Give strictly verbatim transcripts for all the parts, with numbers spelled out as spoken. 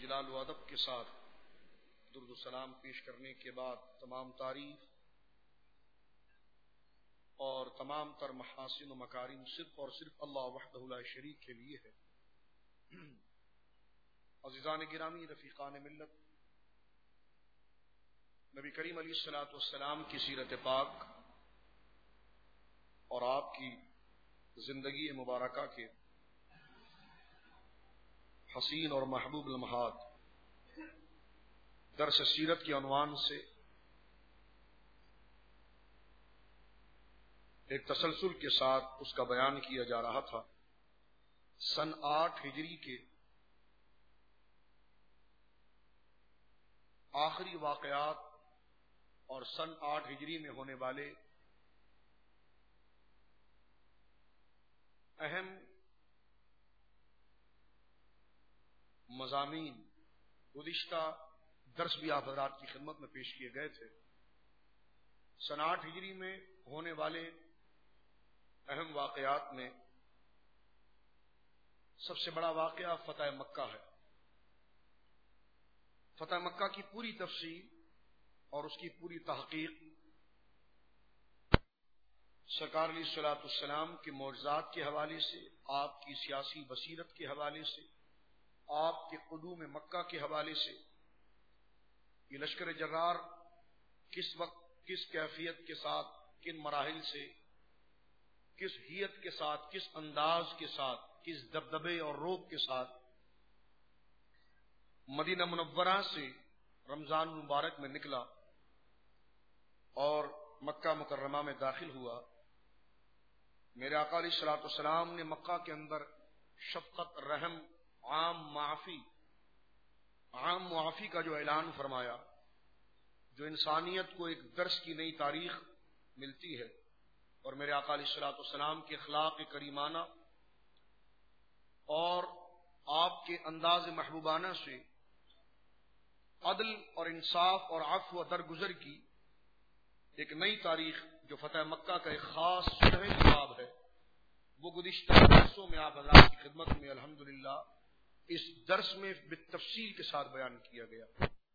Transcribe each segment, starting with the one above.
اجلال و ادب کے ساتھ درود و سلام پیش کرنے کے بعد تمام تعریف اور تمام تر محاسن و مکارم صرف اور صرف اللہ وحدہ لا شریک کے لیے ہے۔ عزیزان گرامی، رفیقان ملت، نبی کریم علیہ الصلوۃ والسلام کی سیرت پاک اور آپ کی زندگی مبارکہ کے حسین اور محبوب لمحات درس سیرت کے عنوان سے ایک تسلسل کے ساتھ اس کا بیان کیا جا رہا تھا۔ سن آٹھ ہجری کے آخری واقعات اور سن آٹھ ہجری میں ہونے والے اہم مضامین گزشتہ درس بھی آپ حضرات کی خدمت میں پیش کیے گئے تھے۔ سن آٹھ ہجری میں ہونے والے اہم واقعات میں سب سے بڑا واقعہ فتح مکہ ہے۔ فتح مکہ کی پوری تفصیل اور اس کی پوری تحقیق سرکار علیہ الصلوۃ والسلام کے معجزات کے حوالے سے، آپ کی سیاسی بصیرت کے حوالے سے، آپ کے قدوم مکہ کے حوالے سے، یہ لشکر جرار کس وقت، کس کیفیت کے ساتھ، کن مراحل سے، کس حیت کے ساتھ، کس انداز کے ساتھ، کس دبدبے اور روب کے ساتھ مدینہ منورہ سے رمضان مبارک میں نکلا اور مکہ مکرمہ میں داخل ہوا۔ میرے آقا علیہ الصلوۃ والسلام نے مکہ کے اندر شفقت، رحم، عام معافی عام معافی کا جو اعلان فرمایا، جو انسانیت کو ایک درس کی نئی تاریخ ملتی ہے، اور میرے آقا علیہ الصلوۃ والسلام کے اخلاق کریمانہ اور آپ کے انداز محبوبانہ سے عدل اور انصاف اور عفو و درگزر کی ایک نئی تاریخ جو فتح مکہ کا ایک خاص شرح باب ہے، وہ گزشتہ درسوں میں آپ حضرات کی خدمت میں الحمدللہ اس درس میں بالتفصیل کے ساتھ بیان کیا گیا۔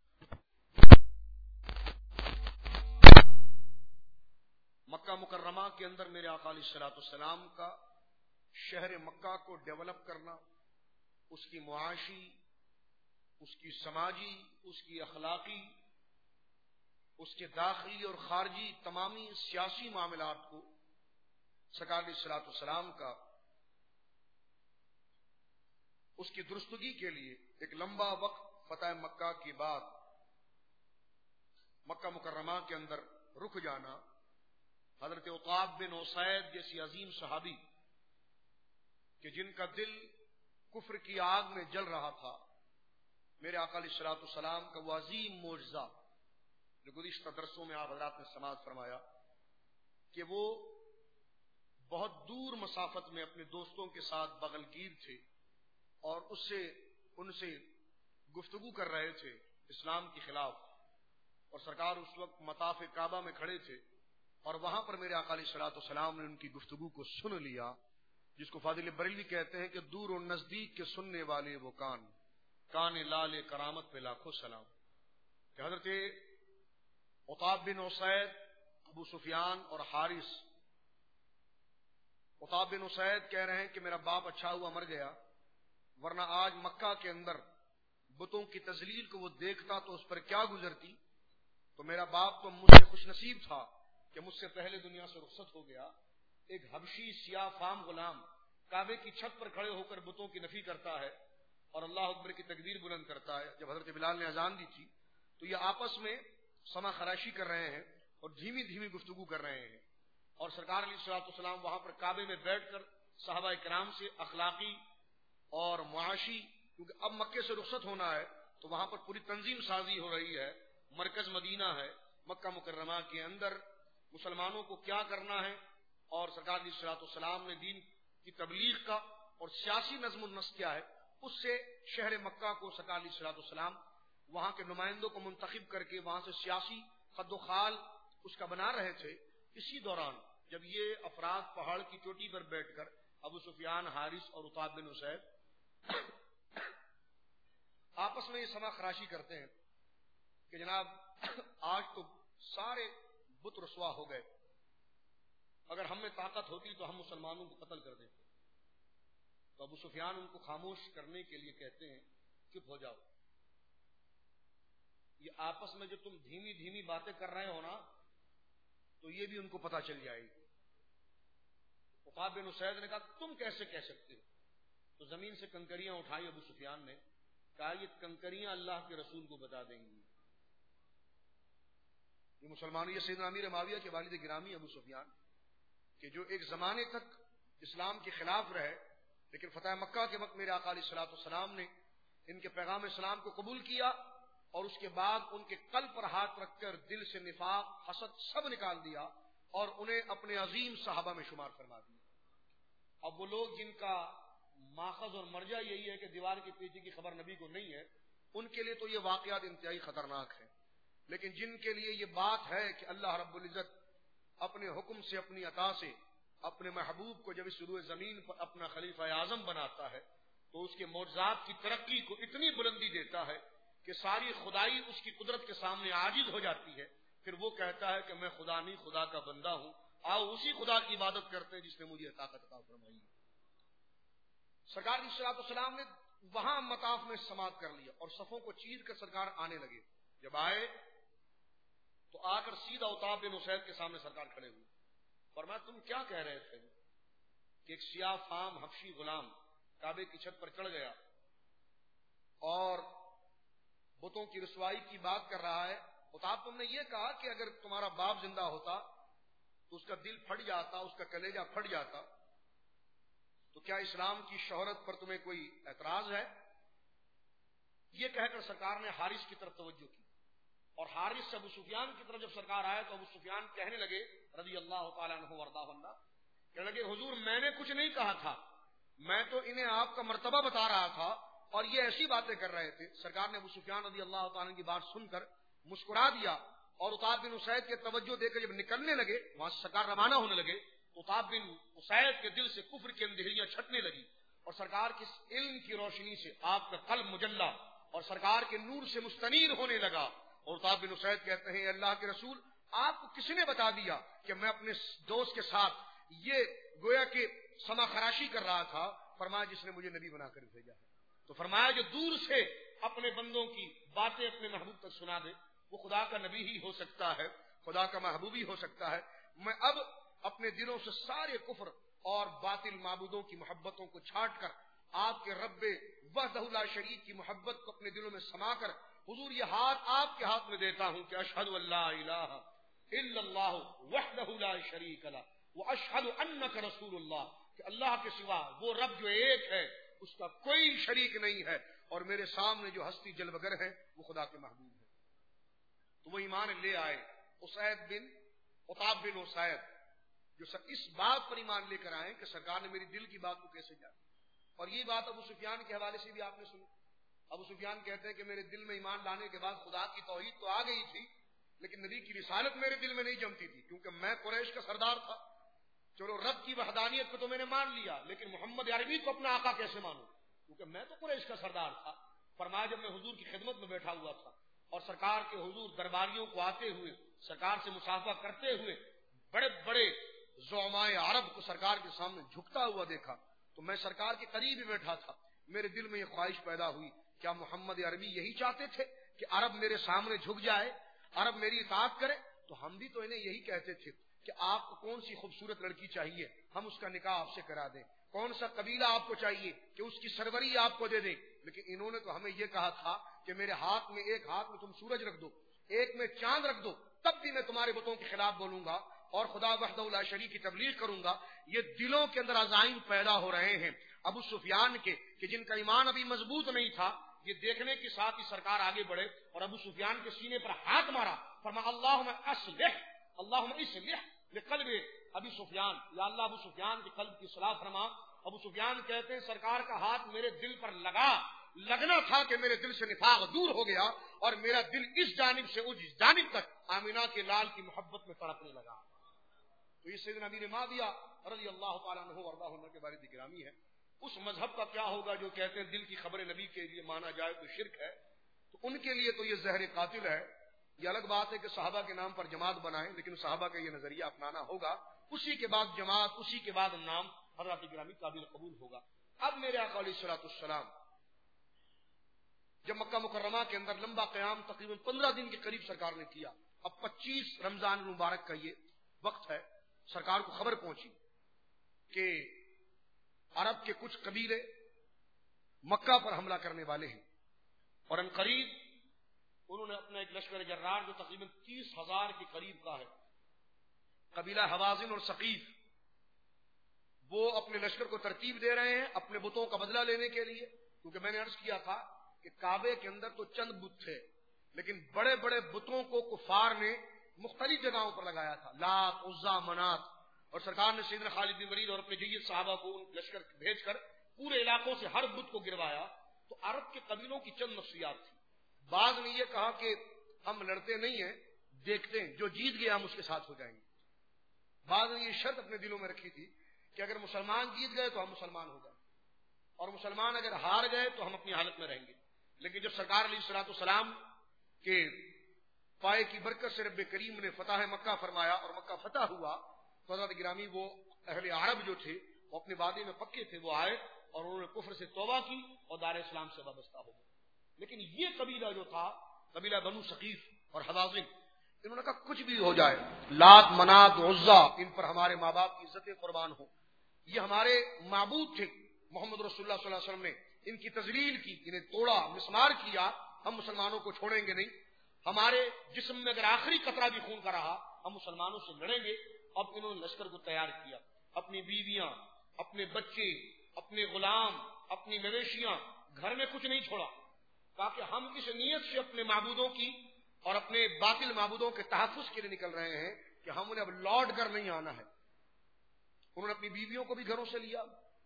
مکہ مکرمہ کے اندر میرے آقا علیہ الصلوۃ والسلام کا شہر مکہ کو ڈیولپ کرنا، اس کی معاشی، اس کی سماجی، اس کی اخلاقی، اس کے داخلی اور خارجی تمامی سیاسی معاملات کو سرکار علیہ الصلوۃ والسلام کا اس کی درستگی کے لیے ایک لمبا وقت فتح مکہ کے بعد مکہ مکرمہ کے اندر رک جانا، حضرت عقاب بن اسید جیسی عظیم صحابی کہ جن کا دل کفر کی آگ میں جل رہا تھا، میرے آقا علیہ الصلوۃ والسلام کا وہ عظیم معجزہ جو گزشتہ درسوں میں آپ حضرات نے سماعت فرمایا کہ وہ بہت دور مسافت میں اپنے دوستوں کے ساتھ بغل گیر تھے اور اس سے ان سے گفتگو کر رہے تھے اسلام کے خلاف، اور سرکار اس وقت مطاف کعبہ میں کھڑے تھے اور وہاں پر میرے آقا علیہ الصلوۃ والسلام نے ان کی گفتگو کو سن لیا، جس کو فاضل بریلوی کہتے ہیں کہ دور و نزدیک کے سننے والے وہ کان، کان لال کرامت پہ لاکھوں سلام۔ کہ حضرت عقاب بن اسید، ابو سفیان اور حارث، عقاب بن اسید کہہ رہے ہیں کہ میرا باپ اچھا ہوا مر گیا، ورنہ آج مکہ کے اندر بتوں کی تذلیل کو وہ دیکھتا تو اس پر کیا گزرتی، تو میرا باپ تو مجھ سے خوش نصیب تھا کہ مجھ سے پہلے دنیا سے رخصت ہو گیا۔ ایک حبشی سیاہ فام غلام کعبے کی چھت پر کھڑے ہو کر بتوں کی نفی کرتا ہے اور اللہ اکبر کی تکبیر بلند کرتا ہے۔ جب حضرت بلال نے اذان دی تھی تو یہ آپس میں سما خراشی کر رہے ہیں اور دھیمی دھیمی گفتگو کر رہے ہیں، اور سرکار علیہ الصلوۃ والسلام وہاں پر کعبے میں بیٹھ کر صحابہ کرام سے اخلاقی اور معاشی، کیونکہ اب مکے سے رخصت ہونا ہے تو وہاں پر پوری تنظیم سازی ہو رہی ہے، مرکز مدینہ ہے، مکہ مکرمہ کے اندر مسلمانوں کو کیا کرنا ہے، اور سرکار علیہ الصلوۃ والسلام نے دین کی تبلیغ کا اور سیاسی نظم و نسق کیا ہے، اس سے شہر مکہ کو سرکار علیہ الصلوۃ والسلام وہاں کے نمائندوں کو منتخب کر کے وہاں سے سیاسی خد و خال اس کا بنا رہے تھے۔ اسی دوران جب یہ افراد پہاڑ کی چوٹی پر بیٹھ کر ابو سفیان، حارث اور عقاب بن اسید آپس میں یہ سما خراشی کرتے ہیں کہ جناب آج تو سارے بت رسوا ہو گئے، اگر ہم میں طاقت ہوتی تو ہم مسلمانوں کو قتل کر دیتے. تو ابو سفیان ان کو خاموش کرنے کے لیے کہتے ہیں چپ ہو جاؤ، یہ آپس میں جو تم دھیمی دھیمی باتیں کر رہے ہو نا تو یہ بھی ان کو پتا چل جائے گی. عقاب بن اسید نے کہا تم کیسے کہہ سکتے ہو؟ تو زمین سے کنکریاں اٹھائی ابو سفیان نے، کہا یہ کنکریاں اللہ کے رسول کو بتا دیں گی. یہ مسلمانوں، یہ سیدنا امیر معاویہ کے والد گرامی ابو سفیان کہ جو ایک زمانے تک اسلام کے خلاف رہے، لیکن فتح مکہ کے وقت میرے آقا علیہ الصلوۃ والسلام نے ان کے پیغام اسلام کو قبول کیا اور اس کے بعد ان کے قلب پر ہاتھ رکھ کر دل سے نفاق، حسد سب نکال دیا اور انہیں اپنے عظیم صحابہ میں شمار فرما دیا. اب وہ لوگ جن کا ماخذ اور مرجع یہی ہے کہ دیوار کے پیچھے کی خبر نبی کو نہیں ہے، ان کے لیے تو یہ واقعات انتہائی خطرناک ہیں. لیکن جن کے لیے یہ بات ہے کہ اللہ رب العزت اپنے حکم سے، اپنی عطا سے اپنے محبوب کو جب اس روئے زمین پر اپنا خلیفہ اعظم بناتا ہے تو اس کے معجزات کی ترقی کو اتنی بلندی دیتا ہے کہ ساری خدائی اس کی قدرت کے سامنے عاجز ہو جاتی ہے. پھر وہ کہتا ہے کہ میں خدا نہیں، خدا کا بندہ ہوں، آؤ اسی خدا کی عبادت کرتے ہیں جس نے مجھے طاقت عطا فرمائی. سرکار علیہ الصلوۃ والسلام نے وہاں مطاف میں سماعت کر لیا اور صفوں کو چیر کر سرکار آنے لگے. جب آئے تو آ کر سیدھا عتاب بن اسید کے سامنے سرکار کھڑے ہوئے. فرمایا تم کیا کہہ رہے تھے کہ ایک سیاہ فام حبشی غلام کعبے کی چھت پر چڑھ گیا اور بتوں کی رسوائی کی بات کر رہا ہے. عتاب تم نے یہ کہا کہ اگر تمہارا باپ زندہ ہوتا تو اس کا دل پھٹ جاتا، اس کا کلیجہ پھٹ جاتا، تو کیا اسلام کی شہرت پر تمہیں کوئی اعتراض ہے؟ یہ کہہ کر سرکار نے حارث کی طرف توجہ کی اور حارث سے ابو سفیان کی طرف جب سرکار آئے تو ابو سفیان کہنے لگے رضی اللہ تعالیٰ عنہ وارضاہ عنہ، کہنے لگے حضور میں نے کچھ نہیں کہا تھا، میں تو انہیں آپ کا مرتبہ بتا رہا تھا اور یہ ایسی باتیں کر رہے تھے. سرکار نے ابو سفیان رضی اللہ تعالیٰ کی بات سن کر مسکرا دیا اور عتاب بن اسید کے توجہ دے کر جب نکلنے لگے، وہاں سے سرکار روانہ ہونے لگے، عتاب بن اسید کے دل سے کفر کی اندھیریاں چھٹنے لگی اور سرکار کی علم کی روشنی سے آپ کا قلب مجلہ اور سرکار کے نور سے مستنیر ہونے لگا. اور عتاب بن اسید کہتے ہیں اللہ کے رسول آپ کو کس نے بتا دیا کہ میں اپنے دوست کے ساتھ یہ گویا کہ سما خراشی کر رہا تھا؟ فرمایا جس نے مجھے نبی بنا کر بھیجا ہے. تو فرمایا جو دور سے اپنے بندوں کی باتیں اپنے محبوب تک سنا دے وہ خدا کا نبی ہی ہو سکتا ہے، خدا کا محبوب ہی ہو سکتا ہے. میں اب اپنے دلوں سے سارے کفر اور باطل معبودوں کی محبتوں کو چھاٹ کر آپ کے رب وحدہ لا شریک کی محبت کو اپنے دلوں میں سما کر حضور یہ ہاتھ آپ کے ہاتھ میں دیتا ہوں کہ اشہد ان لا الہ الا اللہ وحدہ لا شریک لہ واشہد انک رسول اللہ، کہ اللہ کے سوا وہ رب جو ایک ہے اس کا کوئی شریک نہیں ہے اور میرے سامنے جو ہستی جلوگر ہے وہ خدا کے محبوب ہے. تو وہ ایمان لے آئے. اسید بن عتاب بن اسید جو سر اس بات پر ایمان لے کر آئے کہ سرکار نے میری دل کی بات کو کیسے جانا. اور یہ بات ابو سفیان کے حوالے سے بھی آپ نے سنی. ابو سفیان کہتے ہیں کہ میرے دل میں ایمان لانے کے بعد خدا کی توحید تو آ گئی تھی لیکن نبی کی رسالت میرے دل میں نہیں جمتی تھی کیونکہ میں قریش کا سردار تھا. چلو رب کی وحدانیت کو تو میں نے مان لیا لیکن محمد عربی کو اپنا آقا کیسے مانوں کیونکہ میں تو قریش کا سردار تھا. فرمایا جب میں حضور کی خدمت میں بیٹھا ہوا تھا اور سرکار کے حضور درباریوں کو آتے ہوئے سرکار سے مصافحہ کرتے ہوئے بڑے بڑے زعمائے عرب کو سرکار کے سامنے جھکتا ہوا دیکھا تو میں سرکار کے قریب ہی بیٹھا تھا. میرے دل میں یہ خواہش پیدا ہوئی کیا محمد عربی یہی چاہتے تھے کہ عرب میرے سامنے جھک جائے، عرب میری اطاعت کرے؟ تو ہم بھی تو انہیں یہی کہتے تھے کہ آپ کو کون سی خوبصورت لڑکی چاہیے ہم اس کا نکاح آپ سے کرا دیں، کون سا قبیلہ آپ کو چاہیے کہ اس کی سروری آپ کو دے دیں. لیکن انہوں نے تو ہمیں یہ کہا تھا کہ میرے ہاتھ میں ایک ہاتھ میں تم سورج رکھ دو، ایک میں چاند رکھ دو، تب بھی میں تمہارے بتوں کے خلاف بولوں گا اور خدا وحدہ لا شریک کی تبلیغ کروں گا. یہ دلوں کے اندر عزائم پیدا ہو رہے ہیں ابو سفیان کے کہ جن کا ایمان ابھی مضبوط نہیں تھا. یہ دیکھنے کے ساتھ ہی سرکار آگے بڑھے اور ابو سفیان کے سینے پر ہاتھ مارا. فرمایا اللہم اصلح اللہم اصلح لقلب ابی سفیان، یا اللہ ابو سفیان کے قلب کی اصلاح فرما. ابو سفیان کہتے ہیں سرکار کا ہاتھ میرے دل پر لگا، لگنا تھا کہ میرے دل سے نفاق دور ہو گیا اور میرا دل اس جانب سے اس جانب تک آمینہ کے لال کی محبت میں تڑپنے لگا. تو یہ سیدنا امیر معاویہ رضی اللہ تعالیٰ عنہ وارضاہ عنہ کے بارے میں گرامی ہے. اس مذہب کا کیا ہوگا جو کہتے ہیں دل کی خبر نبی کے لیے مانا جائے تو شرک ہے، تو ان کے لیے تو یہ زہر قاتل ہے۔ یہ الگ بات ہے کہ صحابہ کے نام پر جماعت بنائیں، لیکن صحابہ کا یہ نظریہ اپنانا ہوگا، اسی کے بعد جماعت، اسی کے بعد نام حضرات گرامی قابل قبول ہوگا۔ اب میرے آقا علیہ الصلوۃ والسلام جب مکہ مکرمہ کے اندر لمبا قیام تقریباً پندرہ دن کے قریب سرکار نے کیا، اب پچیس رمضان المبارک کا یہ وقت ہے، سرکار کو خبر پہنچی کہ عرب کے کچھ قبیلے مکہ پر حملہ کرنے والے ہیں، اور ان قریب انہوں نے اپنا ایک لشکر جرار جو تقریباً تیس ہزار کے قریب کا ہے، قبیلہ حوازن اور ثقیف، وہ اپنے لشکر کو ترتیب دے رہے ہیں اپنے بتوں کا بدلہ لینے کے لیے، کیونکہ میں نے عرض کیا تھا کہ کعبے کے اندر تو چند بت تھے، لیکن بڑے بڑے بتوں کو کفار نے مختلف جگہوں پر لگایا تھا، لات، عزا، منات، اور سرکار نے سیدنا خالد بن ولید اور اپنے جید صحابہ کو ان لشکر بھیج کر پورے علاقوں سے ہر بت کو گروایا۔ تو عرب کے قبیلوں کی چند نفسیات تھی، بعض نے یہ کہا کہ ہم لڑتے نہیں ہیں، دیکھتے ہیں، جو جیت گیا ہم اس کے ساتھ ہو جائیں گے۔ بعض نے یہ شرط اپنے دلوں میں رکھی تھی کہ اگر مسلمان جیت گئے تو ہم مسلمان ہو گئے، اور مسلمان اگر ہار گئے تو ہم اپنی حالت میں رہیں گے۔ لیکن جب سرکار علیہ الصلوۃ والسلام کے پائے کی برکت سے رب کریم نے فتح مکہ فرمایا اور مکہ فتح ہوا، تو حضرت گرامی وہ اہل عرب جو تھے وہ اپنے وعدے میں پکے تھے، وہ آئے اور انہوں نے کفر سے توبہ کی اور دار اسلام سے وابستہ ہو گئے۔ لیکن یہ قبیلہ جو تھا، قبیلہ بنو ثقیف اور حوازن، انہوں نے کہا کچھ بھی ہو جائے، لات، منات، عزا، ان پر ہمارے ماں باپ کی عزتیں قربان ہو، یہ ہمارے معبود تھے، محمد رسول اللہ صلی اللہ علیہ وسلم نے ان کی تذلیل کی، انہیں توڑا، مسمار کیا، ہم مسلمانوں کو چھوڑیں گے نہیں، ہمارے جسم میں اگر آخری قطرہ بھی خون کا رہا ہم مسلمانوں سے لڑیں گے۔ اب انہوں نے لشکر کو تیار کیا، اپنی بیویاں، اپنے بچے، اپنے غلام، اپنی مویشیاں، گھر میں کچھ نہیں چھوڑا، تاکہ ہم اس نیت سے اپنے معبودوں کی اور اپنے باطل معبودوں کے تحفظ کے لیے نکل رہے ہیں کہ ہم انہیں اب لوٹ کر نہیں آنا ہے۔ انہوں نے اپنی بیویوں کو بھی گھروں سے لیا،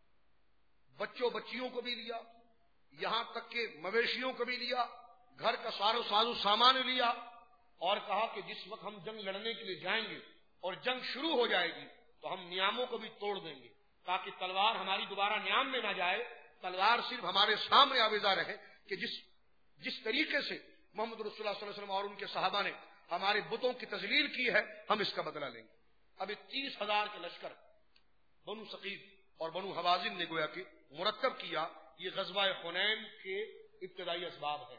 بچوں بچیوں کو بھی لیا، یہاں تک کہ مویشیوں کو بھی لیا، گھر کا سارو سازو سامان لیا، اور کہا کہ جس وقت ہم جنگ لڑنے کے لیے جائیں گے اور جنگ شروع ہو جائے گی تو ہم نیاموں کو بھی توڑ دیں گے، تاکہ تلوار ہماری دوبارہ نیام میں نہ جائے، تلوار صرف ہمارے سامنے آویزہ رہے کہ جس جس طریقے سے محمد رسول اللہ صلی اللہ علیہ وسلم اور ان کے صحابہ نے ہمارے بتوں کی تذلیل کی ہے ہم اس کا بدلہ لیں گے۔ اب یہ تیس ہزار کے لشکر بنو ثقیف اور بنو حوازن نے گویا کہ مرتب کیا، یہ غزوہ حنین کے ابتدائی اسباب ہے،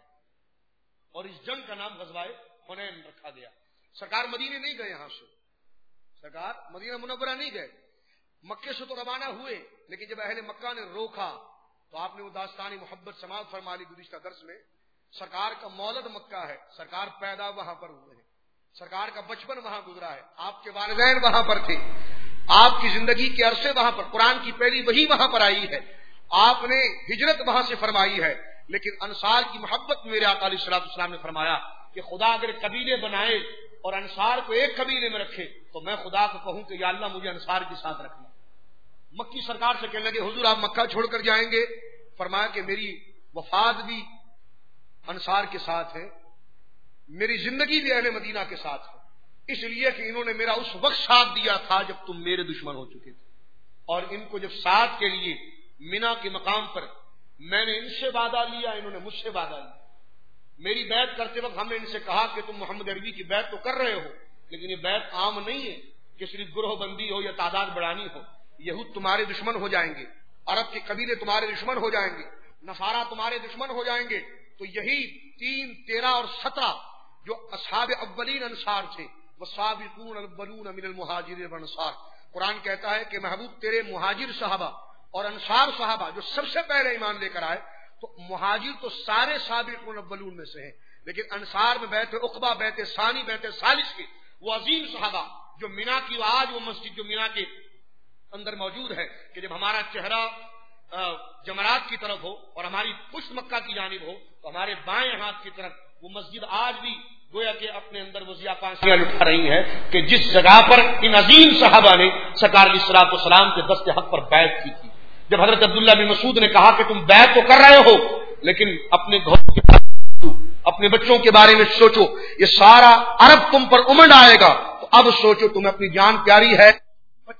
اور اس جنگ کا نام غزوہ حنین رکھا گیا۔ سرکار مدینے نہیں گئے، یہاں سے سرکار مدینہ منورہ نہیں گئے، مکے سے تو روانہ ہوئے، لیکن جب اہل مکہ نے روکا تو آپ نے وہ داستان محبت سماعت فرما لی گزشتہ درس میں۔ سرکار کا مولد مکہ ہے، سرکار پیدا وہاں پر ہوئے ہیں، سرکار کا بچپن وہاں گزرا ہے، آپ کے والدین وہاں پر تھے، آپ کی زندگی کے عرصے وہاں پر، قرآن کی پہلی وحی وہاں پر آئی ہے، آپ نے ہجرت وہاں سے فرمائی ہے، لیکن انصار کی محبت میرے آقا علیہ الصلوۃ والسلام نے فرمایا کہ خدا اگر قبیلے بنائے اور انصار کو ایک قبیلے میں رکھے تو میں خدا کو کہوں کہ یا اللہ مجھے انصار کے ساتھ رکھنا۔ مکی سرکار سے کہنے لگے حضور آپ مکہ چھوڑ کر جائیں گے؟ فرمایا کہ میری وفات بھی انصار کے ساتھ ہے، میری زندگی بھی اہل مدینہ کے ساتھ ہے، اس لیے کہ انہوں نے میرا اس وقت ساتھ دیا تھا جب تم میرے دشمن ہو چکے تھے، اور ان کو جب ساتھ کے لیے مینا کے مقام پر میں نے ان سے وعدہ لیا، انہوں نے مجھ سے وعدہ لیا۔ میری بیعت کرتے وقت ہم نے ان سے کہا کہ تم محمد عربی کی بیعت تو کر رہے ہو، لیکن یہ بیعت عام نہیں ہے کہ صرف گروہ بندی ہو یا تعداد بڑھانی ہو، یہود تمہارے دشمن ہو جائیں گے، عرب کے قبیلے تمہارے دشمن ہو جائیں گے، نصارہ تمہارے دشمن ہو جائیں گے۔ تو یہی تین، تیرہ اور سترہ جو اصحاب اولین انصار تھے، وہ سابقون الاولون من المہاجرین والانصار، قرآن کہتا ہے کہ محبوب تیرے مہاجر صحابہ اور انصار صحابہ جو سب سے پہلے ایمان لے کر آئے، تو مہاجر تو سارے سابقون الاولون میں سے ہیں، لیکن انصار میں بیعت عقبہ، بیعت ثانی، بیعت ثالث کے وہ عظیم صحابہ جو مینا کی آج وہ مسجد جو مینا کے اندر موجود ہے کہ جب ہمارا چہرہ جمرات کی طرف ہو اور ہماری پشت مکہ کی جانب ہو تو ہمارے بائیں ہاتھ کی طرف وہ مسجد آج بھی گویا کہ اپنے اندر وہ ضیاء اٹھا رہی ہے کہ جس جگہ پر ان عظیم صحابہ نے سرکار علیہ الصلوۃ والسلام کے دست حق پر بیعت کی تھی۔ جب حضرت عبداللہ بن مسعود نے کہا کہ تم بیعت تو کر رہے ہو لیکن اپنے گھروں کے بارے میں سوچو، اپنے بچوں کے بارے میں سوچو، یہ سارا عرب تم پر امنڈ آئے گا، تو اب سوچو تمہیں اپنی جان پیاری ہے،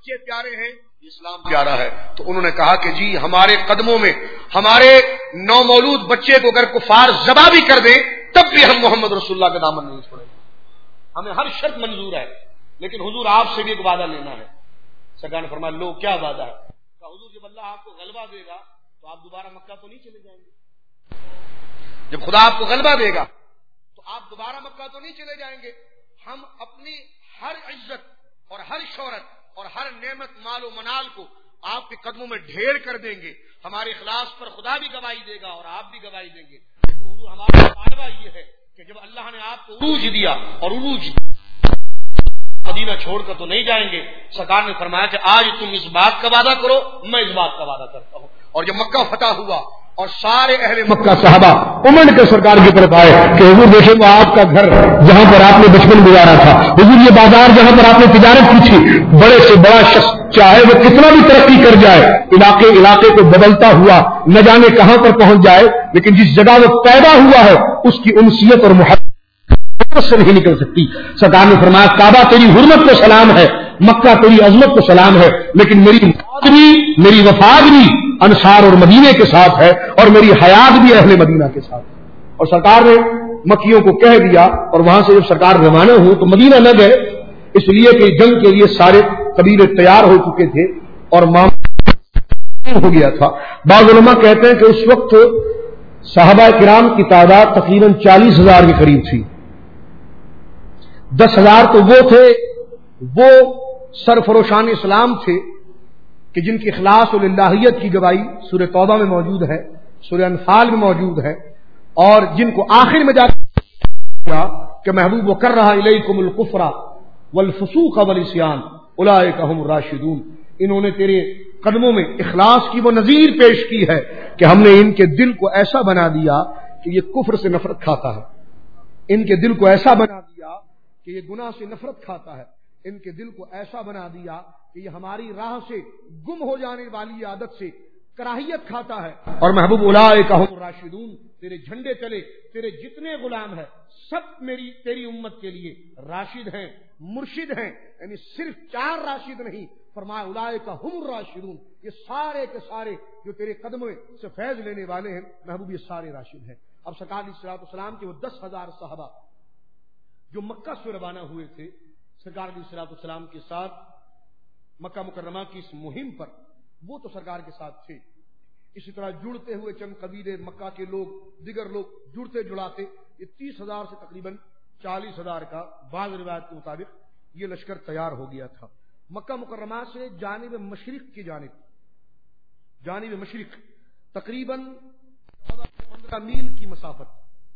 بچے پیارے ہیں، اسلام پیارا ہے. تو انہوں نے کہا کہ جی ہمارے قدموں میں ہمارے نو مولود بچے کو اگر کفار ذبح بھی کر دیں تب بھی ہم محمد رسول اللہ کا دامن نہیں چھوڑیں گے، ہمیں ہر شرط منظور ہے، لیکن حضور آپ سے بھی ایک وعدہ لینا ہے. سرکار نے فرمایا لو کیا وعدہ ہے؟ کہ حضور جب اللہ آپ کو غلبہ دے گا تو آپ دوبارہ مکہ تو نہیں چلے جائیں گے. جب خدا آپ کو غلبہ دے گا تو آپ دوبارہ مکہ تو نہیں چلے جائیں گے. ہم اپنی ہر عزت اور ہر شہرت اور ہر نعمت مال و منال کو آپ کے قدموں میں ڈھیر کر دیں گے. ہمارے اخلاص پر خدا بھی گواہی دے گا اور آپ بھی گواہی دیں گے. تو حضور ہمارا مطالبہ یہ ہے کہ جب اللہ نے آپ کو عروج دیا اور عروج مدینہ چھوڑ کر تو نہیں جائیں گے. سرکار نے فرمایا کہ آج تم اس بات کا وعدہ کرو، میں اس بات کا وعدہ کرتا ہوں. اور جب مکہ فتح ہوا اور سارے اہل مکہ صحابہ امنڈ کے سرکار کی طرف آئے کہ حضور دیکھیں وہ آپ کا گھر جہاں پر آپ نے بچپن گزارا تھا، حضور یہ بازار جہاں پر آپ نے تجارت کی تھی، بڑے سے بڑا شخص چاہے وہ کتنا بھی ترقی کر جائے، علاقے علاقے کو بدلتا ہوا نہ جانے کہاں پر پہنچ جائے، لیکن جس جگہ وہ پیدا ہوا ہے اس کی انسیت اور محبت سے نہیں نکل سکتی. سرکار نے فرمایا کعبہ تیری حرمت کو سلام ہے، مکہ تیری عظمت کو سلام ہے، لیکن میری موت بھی میری وفات بھی انصار اور مدینے کے ساتھ ہے اور میری حیات بھی اہل مدینہ کے ساتھ ہے. اور سرکار نے مکیوں کو کہہ دیا اور وہاں سے جب سرکار روانہ ہوئے تو مدینہ نہ گئے، اس لیے کہ جنگ کے لیے سارے قبیلے تیار ہو چکے تھے اور معاملہ ہو گیا تھا. بعض علماء کہتے ہیں کہ اس وقت صحابہ کرام کی تعداد تقریباً چالیس ہزار کے قریب تھی. دس ہزار تو وہ تھے وہ سرفروشان اسلام تھے کہ جن کی اخلاص و للہیت کی گواہی سورہ توبہ میں موجود ہے، سورہ انفال میں موجود ہے، اور جن کو آخر میں جا کہ محبوب وہ کر رہا الیکم الکفر والفسوق والعصیان اولئک هم الراشدون. انہوں نے تیرے قدموں میں اخلاص کی وہ نظیر پیش کی ہے کہ ہم نے ان کے دل کو ایسا بنا دیا کہ یہ کفر سے نفرت کھاتا ہے، ان کے دل کو ایسا بنا دیا کہ یہ گناہ سے نفرت کھاتا ہے، ان کے دل کو ایسا بنا دیا کہ یہ ہماری راہ سے گم ہو جانے والی عادت سے کراہیت کھاتا ہے. اور محبوب اولئک هم الراشدون، تیرے جھنڈے چلے تیرے جتنے غلام ہیں سب میری تیری امت کے لیے راشد ہیں، مرشد ہیں. یعنی صرف چار راشد نہیں، فرمایا اولئک هم الراشدون، یہ سارے کے سارے جو تیرے قدموں سے فیض لینے والے ہیں محبوب یہ سارے راشد ہیں. اب سرکار علیہ الصلوۃ والسلام کے وہ دس ہزار صحابہ جو مکہ سے روانہ ہوئے تھے سرکار علیہ الصلوۃ والسلام کے ساتھ مکہ مکرمہ کی اس مہم پر، وہ تو سرکار کے ساتھ تھے. اسی طرح جڑتے ہوئے چند قبیلے مکہ کے لوگ دیگر لوگ جڑتے جڑاتے یہ تیس ہزار سے تقریباً چالیس ہزار کا بعض روایت کے مطابق یہ لشکر تیار ہو گیا تھا. مکہ مکرمہ سے جانب مشرق کی جانب جانب مشرق تقریباً چودہ سے پندرہ میل کی مسافت،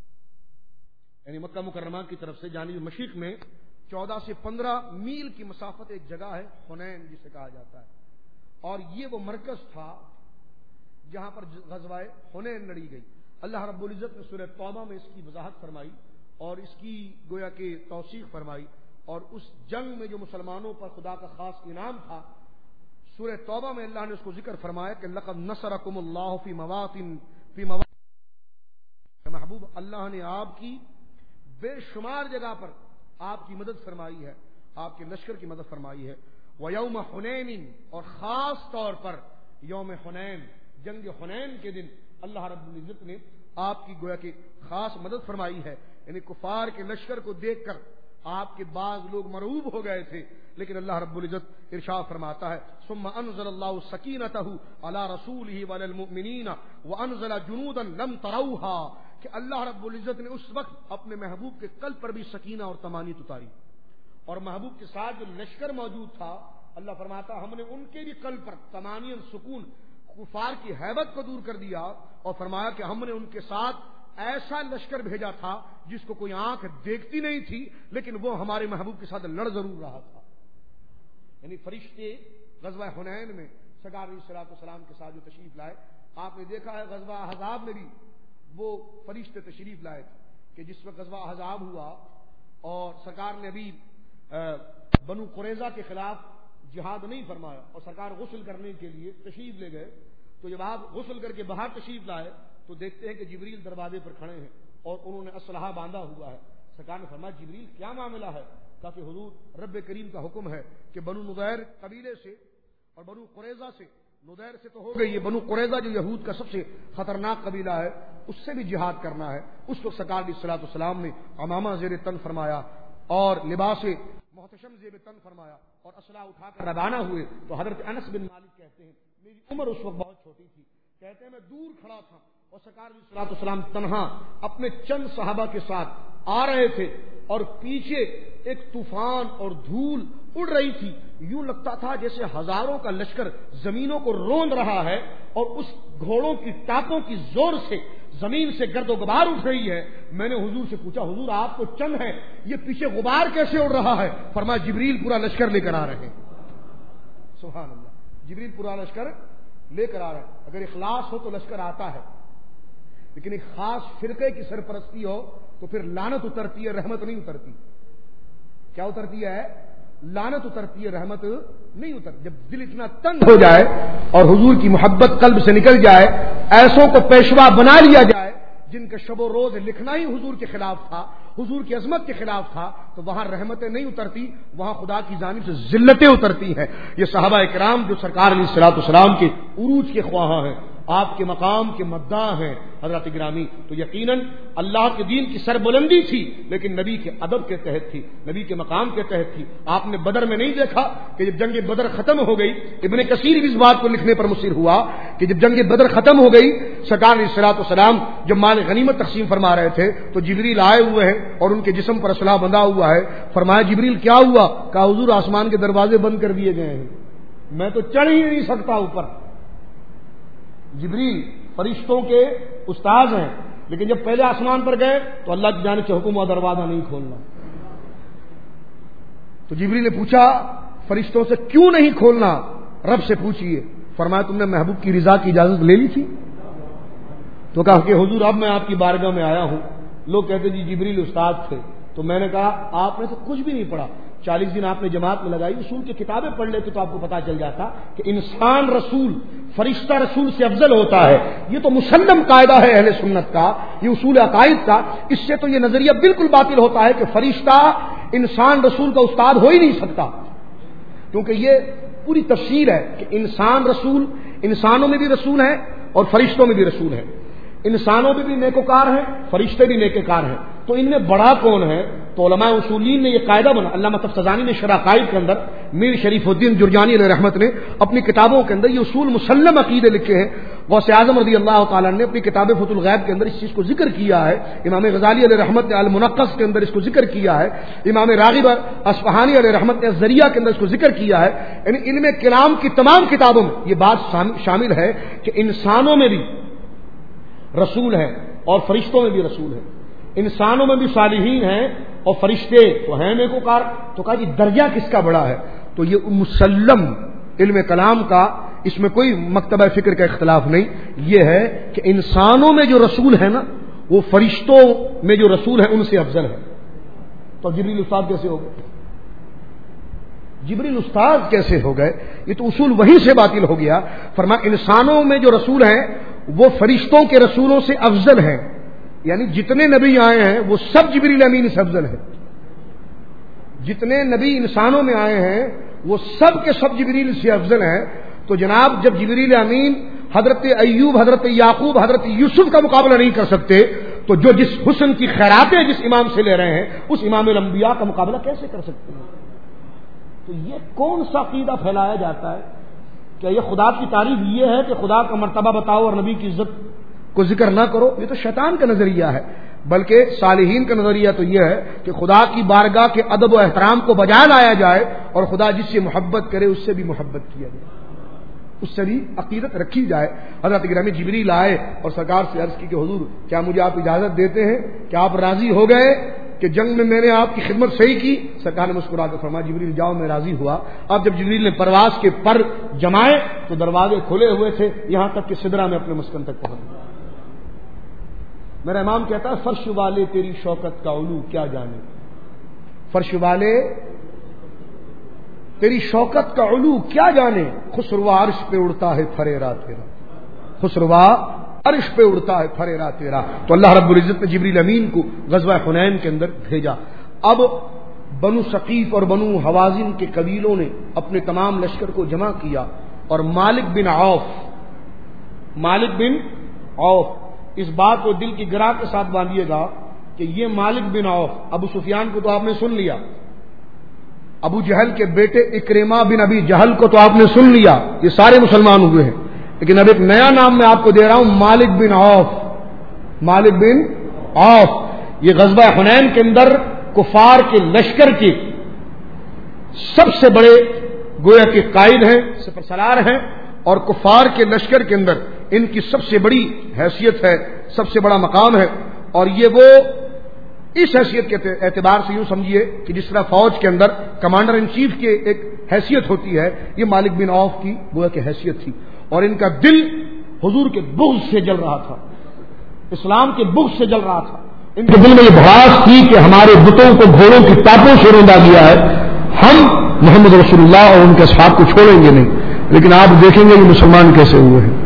یعنی مکہ مکرمہ کی طرف سے جانب مشرق میں چودہ سے پندرہ میل کی مسافت ایک جگہ ہے حنین جسے کہا جاتا ہے. اور یہ وہ مرکز تھا جہاں پر غزوہ حنین لڑی گئی. اللہ رب العزت نے سورہ توبہ میں اس کی وضاحت فرمائی اور اس کی گویا کہ توثیق فرمائی. اور اس جنگ میں جو مسلمانوں پر خدا کا خاص انعام تھا سورہ توبہ میں اللہ نے اس کو ذکر فرمایا کہ لقد نصرکم اللہ فی مواطن فی مواطن، محبوب اللہ نے آپ کی بے شمار جگہ پر آپ کی مدد فرمائی ہے، آپ کے لشکر کی مدد فرمائی ہے. وَيَوْمَ حُنَيْنٍ، اور خاص طور پر یوم حنین جنگ حنین کے دن اللہ رب العزت نے آپ کی گویا کہ خاص مدد فرمائی ہے. یعنی کفار کے لشکر کو دیکھ کر آپ کے بعض لوگ مرعوب ہو گئے تھے، لیکن اللہ رب العزت ارشاد فرماتا ہے ثم انزل اللہ سکینتہ علی رسولہ وعلی المؤمنین وانزل جنودا لم تروها، کہ اللہ رب العزت نے اس وقت اپنے محبوب کے قلب پر بھی سکینہ اور طمانینت اتاری، اور محبوب کے ساتھ جو لشکر موجود تھا اللہ فرماتا ہم نے ان کے بھی قلب پر طمانین سکون کفار کی ہیبت کو دور کر دیا، اور فرمایا کہ ہم نے ان کے ساتھ ایسا لشکر بھیجا تھا جس کو کوئی آنکھ دیکھتی نہیں تھی لیکن وہ ہمارے محبوب کے ساتھ لڑ ضرور رہا تھا. یعنی فرشتے غزوہ حنین میں سرکار علیہ الصلوۃ والسلام کے ساتھ جو تشریف لائے، آپ نے دیکھا ہے غزوہ احزاب میں بھی وہ فرشتے تشریف لائے تھے کہ جس وقت غزوہ احزاب ہوا اور سرکار نے ابھی بنو قریظہ کے خلاف جہاد نہیں فرمایا اور سرکار غسل کرنے کے لیے تشریف لے گئے، تو جب آپ غسل کر کے باہر تشریف لائے تو دیکھتے ہیں کہ جبریل دروازے پر کھڑے ہیں اور انہوں نے اسلحہ باندھا ہوا ہے. سرکار نے فرمایا جبریل کیا معاملہ ہے؟ کہا کہ حضور رب کریم کا حکم ہے کہ بنو نضیر قبیلے سے اور بنو قریظہ سے، نضیر سے تو ہو گئی، یہ بنو قریظہ جو یہود کا سب سے خطرناک قبیلہ ہے اس سے بھی جہاد کرنا ہے۔ اس وقت سرکار علیہ الصلوۃ والسلام نے عمامہ زیر تن فرمایا اور لباس محتشم زیر تن فرمایا اور اسلحہ اٹھا کر روانہ ہوئے۔ تو حضرت انس بن مالک کہتے ہیں میری عمر اس وقت بہت چھوٹی تھی، کہتے ہیں میں دور کھڑا تھا اور سرکار علیہ الصلوۃ والسلام تنہا اپنے چند صحابہ کے ساتھ آ رہے تھے اور پیچھے ایک طوفان اور دھول اڑ رہی تھی، یوں لگتا تھا جیسے ہزاروں کا لشکر زمینوں کو روند رہا ہے اور اس گھوڑوں کی ٹاپوں کی زور سے زمین سے گرد و غبار اٹھ رہی ہے۔ میں نے حضور سے پوچھا حضور آپ کو چند ہے، یہ پیچھے غبار کیسے اڑ رہا ہے؟ فرمایا جبریل پورا لشکر لے کر آ رہے ہیں۔ سبحان اللہ، جبریل پورا لشکر لے کر آ رہے ہیں۔ اگر اخلاص ہو تو لشکر آتا ہے، لیکن ایک خاص فرقے کی سرپرستی ہو تو پھر لعنت اترتی ہے، رحمت نہیں اترتی۔ کیا اترتی ہے؟ لعنت اترتی ہے، رحمت نہیں اترتی۔ جب دل اتنا تنگ ہو جائے اور حضور کی محبت قلب سے نکل جائے، ایسوں کو پیشوا بنا لیا جائے جن کا شب و روز لکھنا ہی حضور کے خلاف تھا، حضور کی عظمت کے خلاف تھا، تو وہاں رحمتیں نہیں اترتی، وہاں خدا کی جانب سے ذلتیں اترتی ہیں۔ یہ صحابہ کرام جو سرکار علیہ الصلوۃ والسلام کے عروج کے خواہاں ہیں، آپ کے مقام کے مداح ہیں حضرات گرامی، تو یقیناً اللہ کے دین کی سربلندی تھی لیکن نبی کے ادب کے تحت تھی، نبی کے مقام کے تحت تھی۔ آپ نے بدر میں نہیں دیکھا کہ جب جنگ بدر ختم ہو گئی، ابن کثیر بھی اس بات کو لکھنے پر مصر ہوا کہ جب جنگ بدر ختم ہو گئی، سرکار علیہ الصلوۃ والسلام جب مال غنیمت تقسیم فرما رہے تھے تو جبریل آئے ہوئے ہیں اور ان کے جسم پر اسلحہ بندھا ہوا ہے۔ فرمایا جبریل کیا ہوا؟ کہا حضور آسمان کے دروازے بند کر دیے گئے ہیں، میں تو چڑھ ہی نہیں سکتا اوپر۔ جبریل فرشتوں کے استاذ ہیں، لیکن جب پہلے آسمان پر گئے تو اللہ کی جانب سے حکم ہوا دروازہ نہیں کھولنا۔ تو جبریل نے پوچھا فرشتوں سے کیوں نہیں کھولنا؟ رب سے پوچھیے۔ فرمایا تم نے محبوب کی رضا کی اجازت لے لی تھی؟ تو کہا کہ حضور اب میں آپ کی بارگاہ میں آیا ہوں۔ لوگ کہتے جی جبریل استاد تھے، تو میں نے کہا آپ نے تو کچھ بھی نہیں پڑھا، چالیس دن آپ نے جماعت میں لگائی، اصول کی کتابیں پڑھ لیتے تو آپ کو پتا چل جاتا کہ انسان رسول فرشتہ رسول سے افضل ہوتا ہے۔ یہ تو مسلم قاعدہ ہے اہل سنت کا، یہ اصول عقائد کا۔ اس سے تو یہ نظریہ بالکل باطل ہوتا ہے کہ فرشتہ انسان رسول کا استاد ہو ہی نہیں سکتا، کیونکہ یہ پوری تفسیر ہے کہ انسان رسول، انسانوں میں بھی رسول ہے اور فرشتوں میں بھی رسول ہے، انسانوں میں بھی نیکوکار ہیں، فرشتے بھی نیکوکار ہیں، تو ان میں بڑا کون ہے؟ تو علماء اصولین نے یہ قاعدہ بنا، علامہ تفسیرانی نے شرح عقائد کے اندر، میر شریف الدین جرجانی علیہ رحمت نے اپنی کتابوں کے اندر یہ اصول مسلم عقیدے لکھے ہیں۔ غوث اعظم رضی اللہ تعالیٰ نے اپنی کتاب فتح الغیب کے اندر اس چیز کو ذکر کیا ہے، امام غزالی علیہ رحمت نے المنقذ کے اندر اس کو ذکر کیا ہے، امام راغب اصفہانی علیہ رحمت نے الذریعہ کے اندر اس کو ذکر کیا ہے۔ یعنی علم کلام کی تمام کتابوں میں یہ بات شامل ہے کہ انسانوں میں بھی رسول ہے اور فرشتوں میں بھی رسول ہے، انسانوں میں بھی صالحین ہیں اور فرشتے تو ہیں نیکوکار۔ تو کہا کہ درجہ کس کا بڑا ہے؟ تو یہ مسلم علم کلام کا، اس میں کوئی مکتبہ فکر کا اختلاف نہیں، یہ ہے کہ انسانوں میں جو رسول ہے نا وہ فرشتوں میں جو رسول ہے ان سے افضل ہے۔ تو جبریل استاد کیسے ہو گئے؟ جبریل استاد کیسے ہو گئے؟ یہ تو اصول وہیں سے باطل ہو گیا۔ فرمایا انسانوں میں جو رسول ہیں وہ فرشتوں کے رسولوں سے افضل ہیں، یعنی جتنے نبی آئے ہیں وہ سب جبریل امین سے افضل ہیں، جتنے نبی انسانوں میں آئے ہیں وہ سب کے سب جبریل سے افضل ہیں۔ تو جناب جب جبریل امین حضرت ایوب، حضرت یعقوب، حضرت یوسف کا مقابلہ نہیں کر سکتے تو جو جس حسن کی خیراتیں جس امام سے لے رہے ہیں اس امام الانبیاء کا مقابلہ کیسے کر سکتے ہیں؟ تو یہ کون سا عقیدہ پھیلایا جاتا ہے؟ کیا یہ خدا کی تعریف یہ ہے کہ خدا کا مرتبہ بتاؤ اور نبی کی عزت کو ذکر نہ کرو؟ یہ تو شیطان کا نظریہ ہے، بلکہ صالحین کا نظریہ تو یہ ہے کہ خدا کی بارگاہ کے ادب و احترام کو بجا لایا جائے اور خدا جس سے محبت کرے اس سے بھی محبت کیا جائے، اس سے بھی عقیدت رکھی جائے۔ حضرت گرامی جبریل آئے اور سرکار سے عرض کی کہ حضور کیا مجھے آپ اجازت دیتے ہیں کہ آپ راضی ہو گئے کہ جنگ میں میں نے آپ کی خدمت صحیح کی؟ سرکار نے مسکرا کر فرمایا جبریل جاؤ میں راضی ہوا۔ اب جب جبریل نے پرواز کے پر جمائے تو دروازے کھلے ہوئے تھے، یہاں تک کہ سدرہ میں اپنے مسکن تک پہنچ گیا۔ میرا امام کہتا ہے فرش والے تیری شوکت کا علو کیا جانے، فرش والے تیری شوکت کا علو کیا جانے، خسروا عرش پہ اڑتا ہے پھریرا تیرا، خسروا عرش پہ اڑتا ہے پھریرا تیرا. تو اللہ رب العزت نے جبریل امین کو غزوہ حنین کے اندر بھیجا. اب بنو ثقیف اور بنو حوازن کے قبیلوں نے اپنے تمام لشکر کو جمع کیا اور مالک بن عوف مالک بن عوف اس بات کو دل کی گرا کے ساتھ باندھیے گا کہ یہ مالک بن عوف، ابو سفیان کو تو آپ نے سن لیا، ابو جہل کے بیٹے اکرمہ بن ابی جہل کو تو آپ نے سن لیا، یہ سارے مسلمان ہوئے ہیں. لیکن اب ایک نیا نام میں آپ کو دے رہا ہوں، مالک بن عوف. مالک بن عوف یہ غزوہ حنین کے اندر کفار کے لشکر کے سب سے بڑے گویا کے قائد ہیں، سپر سالار ہیں، اور کفار کے لشکر کے اندر ان کی سب سے بڑی حیثیت ہے، سب سے بڑا مقام ہے. اور یہ وہ اس حیثیت کے اعتبار سے یوں سمجھیے کہ جس طرح فوج کے اندر کمانڈر ان چیف کی ایک حیثیت ہوتی ہے، یہ مالک بن عوف کی گویا کہ حیثیت تھی. اور ان کا دل حضور کے بغض سے جل رہا تھا، اسلام کے بغض سے جل رہا تھا. ان کے دل میں یہ بھڑاس تھی کہ ہمارے بتوں کو گھوڑوں کی ٹاپوں سے روندا گیا ہے، ہم محمد رسول اللہ اور ان کے اصحاب کو چھوڑیں گے نہیں. لیکن آپ دیکھیں گے یہ مسلمان کیسے ہوئے ہیں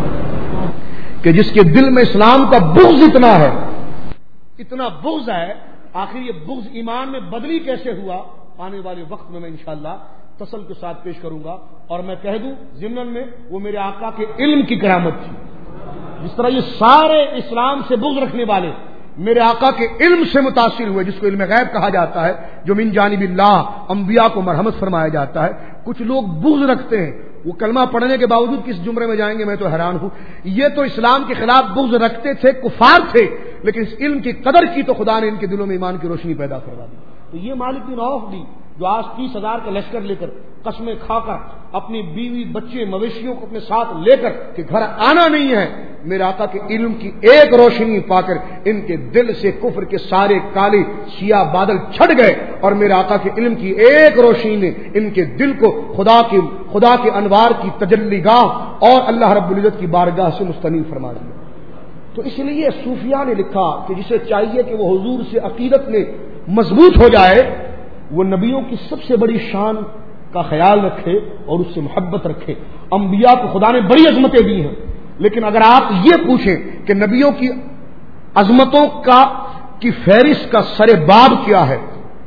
کہ جس کے دل میں اسلام کا بغض اتنا ہے، اتنا بغض ہے. آخر یہ بغض ایمان میں بدلی کیسے ہوا، آنے والے وقت میں میں انشاءاللہ تسل کے ساتھ پیش کروں گا. اور میں کہہ دوں ضمن میں وہ میرے آقا کے علم کی کرامت تھی. جس طرح یہ سارے اسلام سے بغض رکھنے والے میرے آقا کے علم سے متاثر ہوئے، جس کو علم غیب کہا جاتا ہے، جو من جانب اللہ انبیاء کو مرحمت فرمایا جاتا ہے. کچھ لوگ بغض رکھتے ہیں، وہ کلمہ پڑھنے کے باوجود کس زمرے میں جائیں گے میں تو حیران ہوں. یہ تو اسلام کے خلاف بغض رکھتے تھے، کفار تھے، لیکن اس علم کی قدر کی تو خدا نے ان کے دلوں میں ایمان کی روشنی پیدا کروا دی. تو یہ مالک بن عوف بھی جو آج تیس ہزار کا لشکر لے کر قسمیں کھا کر اپنی بیوی بچے مویشیوں کو اپنے ساتھ لے کر کہ گھر آنا نہیں ہے، میرے آقا کے علم کی ایک روشنی پا کر ان کے دل سے کفر کے سارے کالے سیاہ بادل چھٹ گئے، اور میرے آقا کے علم کی ایک روشنی نے ان کے دل کو خدا کے خدا کے انوار کی تجلی گاہ اور اللہ رب العزت کی بارگاہ سے مستنیر فرما دیا. تو اس لیے صوفیاء نے لکھا کہ جسے چاہیے کہ وہ حضور سے عقیدت میں مضبوط ہو جائے، وہ نبیوں کی سب سے بڑی شان کا خیال رکھے اور اس سے محبت رکھے. انبیاء کو خدا نے بڑی عظمتیں دی ہیں، لیکن اگر آپ یہ پوچھیں کہ نبیوں کی عظمتوں کا کی فہرست کا سر باب کیا ہے،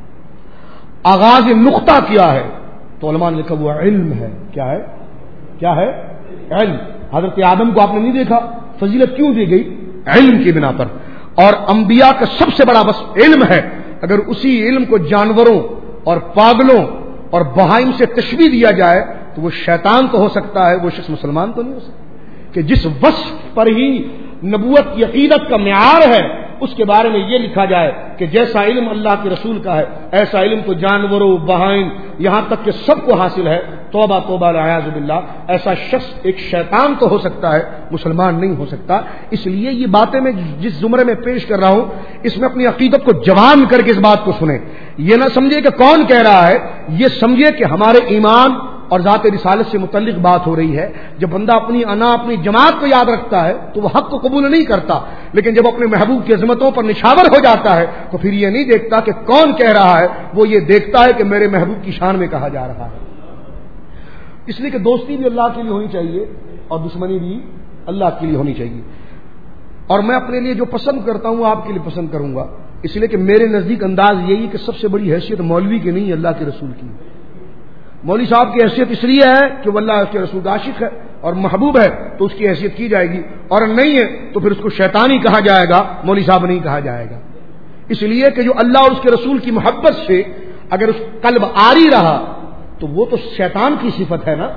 آغاز نقطہ کیا ہے، تو علماء نے لکھا وہ علم ہے. کیا ہے؟ کیا ہے؟ علم. حضرت آدم کو آپ نے نہیں دیکھا، فضیلت کیوں دی گئی؟ علم کی بنا پر. اور انبیاء کا سب سے بڑا بس علم ہے. اگر اسی علم کو جانوروں اور پاگلوں اور بہائم سے تشبیہ دیا جائے تو وہ شیطان تو ہو سکتا ہے، وہ شخص مسلمان تو نہیں ہو سکتا. کہ جس وصف پر ہی نبوت کی عقیدت کا معیار ہے، اس کے بارے میں یہ لکھا جائے کہ جیسا علم اللہ کے رسول کا ہے ایسا علم تو جانوروں بہائم یہاں تک کہ سب کو حاصل ہے. توبہ توبہ اعوذ باللہ. ایسا شخص ایک شیطان تو ہو سکتا ہے، مسلمان نہیں ہو سکتا. اس لیے یہ باتیں میں جس زمرے میں پیش کر رہا ہوں اس میں اپنی عقیدت کو جوان کر کے اس بات کو سنیں. یہ نہ سمجھے کہ کون کہہ رہا ہے، یہ سمجھے کہ ہمارے ایمان اور ذات رسالت سے متعلق بات ہو رہی ہے. جب بندہ اپنی انا اپنی جماعت کو یاد رکھتا ہے تو وہ حق کو قبول نہیں کرتا، لیکن جب اپنے محبوب کی عظمتوں پر نشاور ہو جاتا ہے تو پھر یہ نہیں دیکھتا کہ کون کہہ رہا ہے، وہ یہ دیکھتا ہے کہ میرے محبوب کی شان میں کہا جا رہا ہے. اس لیے کہ دوستی بھی اللہ کے لیے ہونی چاہیے اور دشمنی بھی اللہ کے لیے ہونی چاہیے. اور میں اپنے لیے جو پسند کرتا ہوں آپ کے لیے پسند کروں گا، اس لیے کہ میرے نزدیک انداز یہی کہ سب سے بڑی حیثیت مولوی کی نہیں، اللہ کے رسول کی. مولوی صاحب کی حیثیت اس لیے ہے کہ وہ اللہ کے رسول کا عاشق ہے اور محبوب ہے تو اس کی حیثیت کی جائے گی، اور نہیں ہے تو پھر اس کو شیطانی کہا جائے گا، مولوی صاحب نہیں کہا جائے گا. اس لیے کہ جو اللہ اور اس کے رسول کی محبت سے اگر اس قلب آری رہا تو وہ تو شیطان کی صفت ہے نا،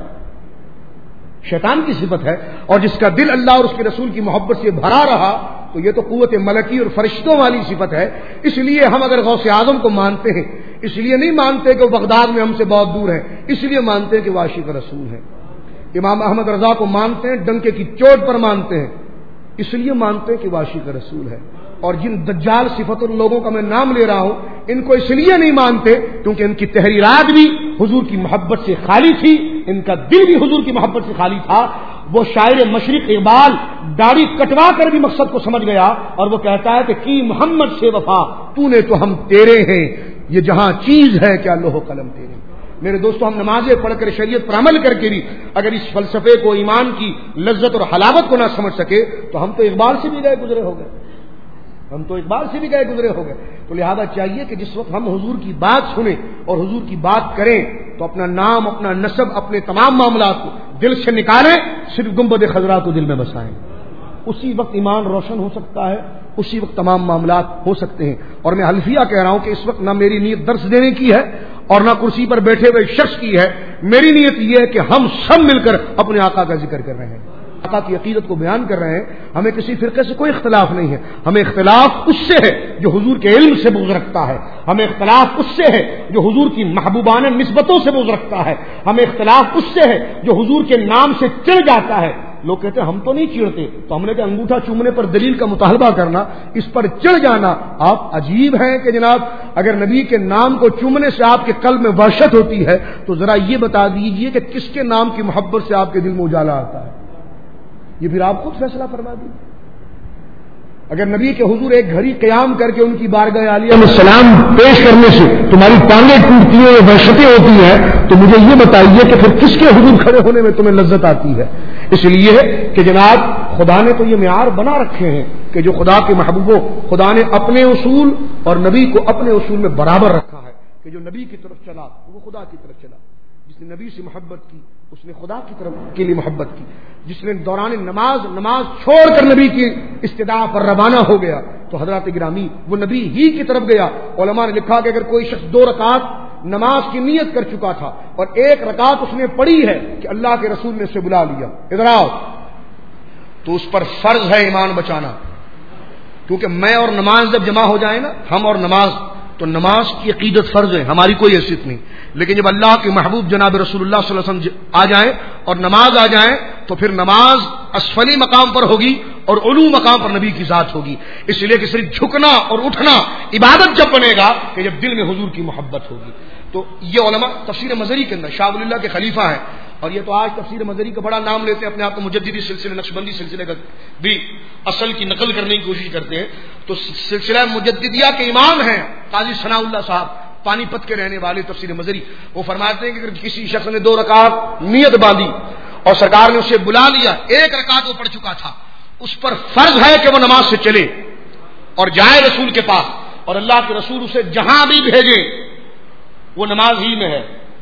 شیطان کی صفت ہے. اور جس کا دل اللہ اور اس کے رسول کی محبت سے بھرا رہا تو یہ تو قوت ملکی اور فرشتوں والی صفت ہے. اس لیے ہم اگر غوث اعظم کو مانتے ہیں اس لیے نہیں مانتے کہ وہ بغداد میں ہم سے بہت دور ہیں، اس لیے مانتے ہیں کہ وہ عاشق رسول ہیں. امام احمد رضا کو مانتے ہیں، ڈنکے کی چوٹ پر مانتے ہیں، اس لیے مانتے ہیں کہ وہ عاشق رسول ہے. اور جن دجال صفت لوگوں کا میں نام لے رہا ہوں ان کو اس لیے نہیں مانتے کیونکہ ان کی تحریرات بھی حضور کی محبت سے خالی تھی، ان کا دل بھی حضور کی محبت سے خالی تھا. وہ شاعر مشرق اقبال داڑھی کٹوا کر بھی مقصد کو سمجھ گیا اور وہ کہتا ہے کہ کی محمد سے وفا تو نے تو ہم تیرے ہیں، یہ جہاں چیز ہے کیا لوح قلم تیرے. میرے دوستوں، ہم نمازیں پڑھ کر شریعت پر عمل کر کے بھی اگر اس فلسفے کو، ایمان کی لذت اور حلاوت کو نہ سمجھ سکے تو ہم تو اقبال سے بھی گئے گزرے ہو گئے ہم تو اقبال سے بھی گئے گزرے ہو گئے تو لہذا چاہیے کہ جس وقت ہم حضور کی بات سنیں اور حضور کی بات کریں تو اپنا نام، اپنا نسب، اپنے تمام معاملات کو دل سے نکالیں، صرف گنبد خضرا کو دل میں بسائیں. اسی وقت ایمان روشن ہو سکتا ہے، اسی وقت تمام معاملات ہو سکتے ہیں. اور میں حلفیہ کہہ رہا ہوں کہ اس وقت نہ میری نیت درس دینے کی ہے اور نہ کرسی پر بیٹھے ہوئے شخص کی ہے. میری نیت یہ ہے کہ ہم سب مل کر اپنے آقا کا ذکر کر رہے ہیں، آقا کی عقیدت کو بیان کر رہے ہیں. ہمیں کسی فرقے سے کوئی اختلاف نہیں ہے. ہمیں اختلاف اس سے ہے جو حضور کے علم سے بغض رکھتا ہے. ہمیں اختلاف اس سے ہے جو حضور کی محبوبانہ نسبتوں سے بغض رکھتا ہے. ہمیں اختلاف اس سے ہے جو حضور کے نام سے چڑھ جاتا ہے. لوگ کہتے ہیں ہم تو نہیں چڑھتے، تو ہم نے کہ انگوٹھا چومنے پر دلیل کا مطالبہ کرنا، اس پر چڑھ جانا. آپ عجیب ہیں کہ جناب اگر نبی کے نام کو چومنے سے آپ کے قلب میں وحشت ہوتی ہے تو ذرا یہ بتا دیجئے کہ کس کے نام کی محبت سے آپ کے دل میں اجالا آتا ہے. یہ پھر آپ خود فیصلہ فرما دیجیے. اگر نبی کے حضور ایک گھڑی قیام کر کے ان کی بارگاہ عالیہ میں سلام پیش کرنے سے تمہاری ٹانگیں ٹوٹتی ہیں، وحشتیں ہوتی ہیں، تو مجھے یہ بتائیے کہ پھر کس کے حضور کھڑے ہونے میں تمہیں لذت آتی ہے؟ اس لیے کہ جناب خدا نے تو یہ معیار بنا رکھے ہیں کہ جو خدا کے محبوبوں، خدا نے اپنے اصول اور نبی کو اپنے اصول میں برابر رکھا ہے کہ جو نبی کی طرف چلا وہ خدا کی طرف چلا، جس نے نبی سے محبت کی اس نے خدا کی طرف کے لیے محبت کی، جس نے دوران نماز نماز چھوڑ کر نبی کی استدعا پر روانہ ہو گیا تو حضرات گرامی وہ نبی ہی کی طرف گیا. علماء نے لکھا کہ اگر کوئی شخص دو رکعت نماز کی نیت کر چکا تھا اور ایک رکعت اس نے پڑھی ہے کہ اللہ کے رسول نے اسے بلا لیا ادھر آؤ، تو اس پر فرض ہے ایمان بچانا. کیونکہ میں اور نماز جب جمع ہو جائیں نا، ہم اور نماز، تو نماز کی عقیدت فرض ہے، ہماری کوئی حیثیت نہیں. لیکن جب اللہ کے محبوب جناب رسول اللہ صلی اللہ علیہ وسلم آ جائیں اور نماز آ جائیں تو پھر نماز اسفلی مقام پر ہوگی اور علو مقام پر نبی کی ذات ہوگی. اس لیے کہ صرف جھکنا اور اٹھنا عبادت جب بنے گا کہ جب دل میں حضور کی محبت ہوگی. تو یہ علماء تفسیر مظہری کے اندر شاہ ولی اللہ کے خلیفہ ہیں، اور یہ تو آج تفسیر مظہری کا بڑا نام لیتے ہیں، اپنے آپ کو مجددی سلسلے، نقشبندی سلسلے کا بھی اصل کی نقل کرنے کی کوشش کرتے ہیں. تو سلسلہ مجددیہ کے امام ہیں قاضی ثناء اللہ صاحب، پانی پت کے رہنے والے تفسیر مظہری. وہ فرماتے ہیں کہ اگر کسی شخص نے دو رکعت نیت باندھی اور سرکار نے اسے بلا لیا، ایک رکعت وہ پڑھ چکا تھا، اس پر فرض ہے کہ وہ نماز سے چلے اور جائے رسول کے پاس، اور اللہ کے رسول اسے جہاں بھی بھیجے وہ نماز ہی میں ہے،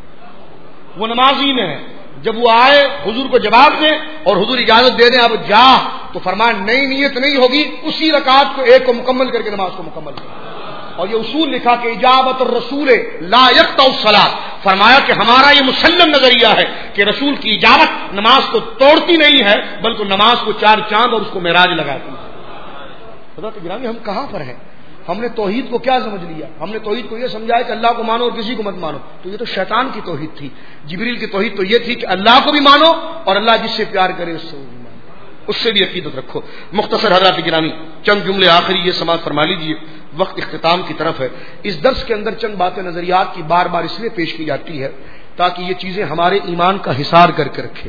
وہ نماز ہی میں ہے. جب وہ آئے حضور کو جواب دے اور حضور اجازت دے دیں اب جا، تو فرمایا نئی نیت نہیں ہوگی، اسی رکعت کو ایک کو مکمل کر کے نماز کو مکمل کر. اور یہ اصول لکھا کہ اجابت الرسول لا یقطع الصلاۃ، فرمایا کہ ہمارا یہ مسلم نظریہ ہے کہ رسول کی اجابت نماز کو توڑتی نہیں ہے بلکہ نماز کو چار چاند اور اس کو معراج لگاتی ہے. حضرت گرامی ہم کہاں پر ہیں؟ ہم نے توحید کو کیا سمجھ لیا؟ ہم نے توحید کو یہ سمجھا ہے کہ اللہ کو مانو اور کسی کو مت مانو. تو یہ تو شیطان کی توحید تھی. جبریل کی توحید تو یہ تھی کہ اللہ کو بھی مانو اور اللہ جس سے پیار کرے اس سے بھی مانو، اس سے بھی عقیدت رکھو. مختصر حضرات گرامی چند جملے آخری یہ سماعت فرما لیجیے، وقت اختتام کی طرف ہے. اس درس کے اندر چند باتیں نظریات کی بار بار اس لیے پیش کی جاتی ہے تاکہ یہ چیزیں ہمارے ایمان کا حصار کر کے رکھے،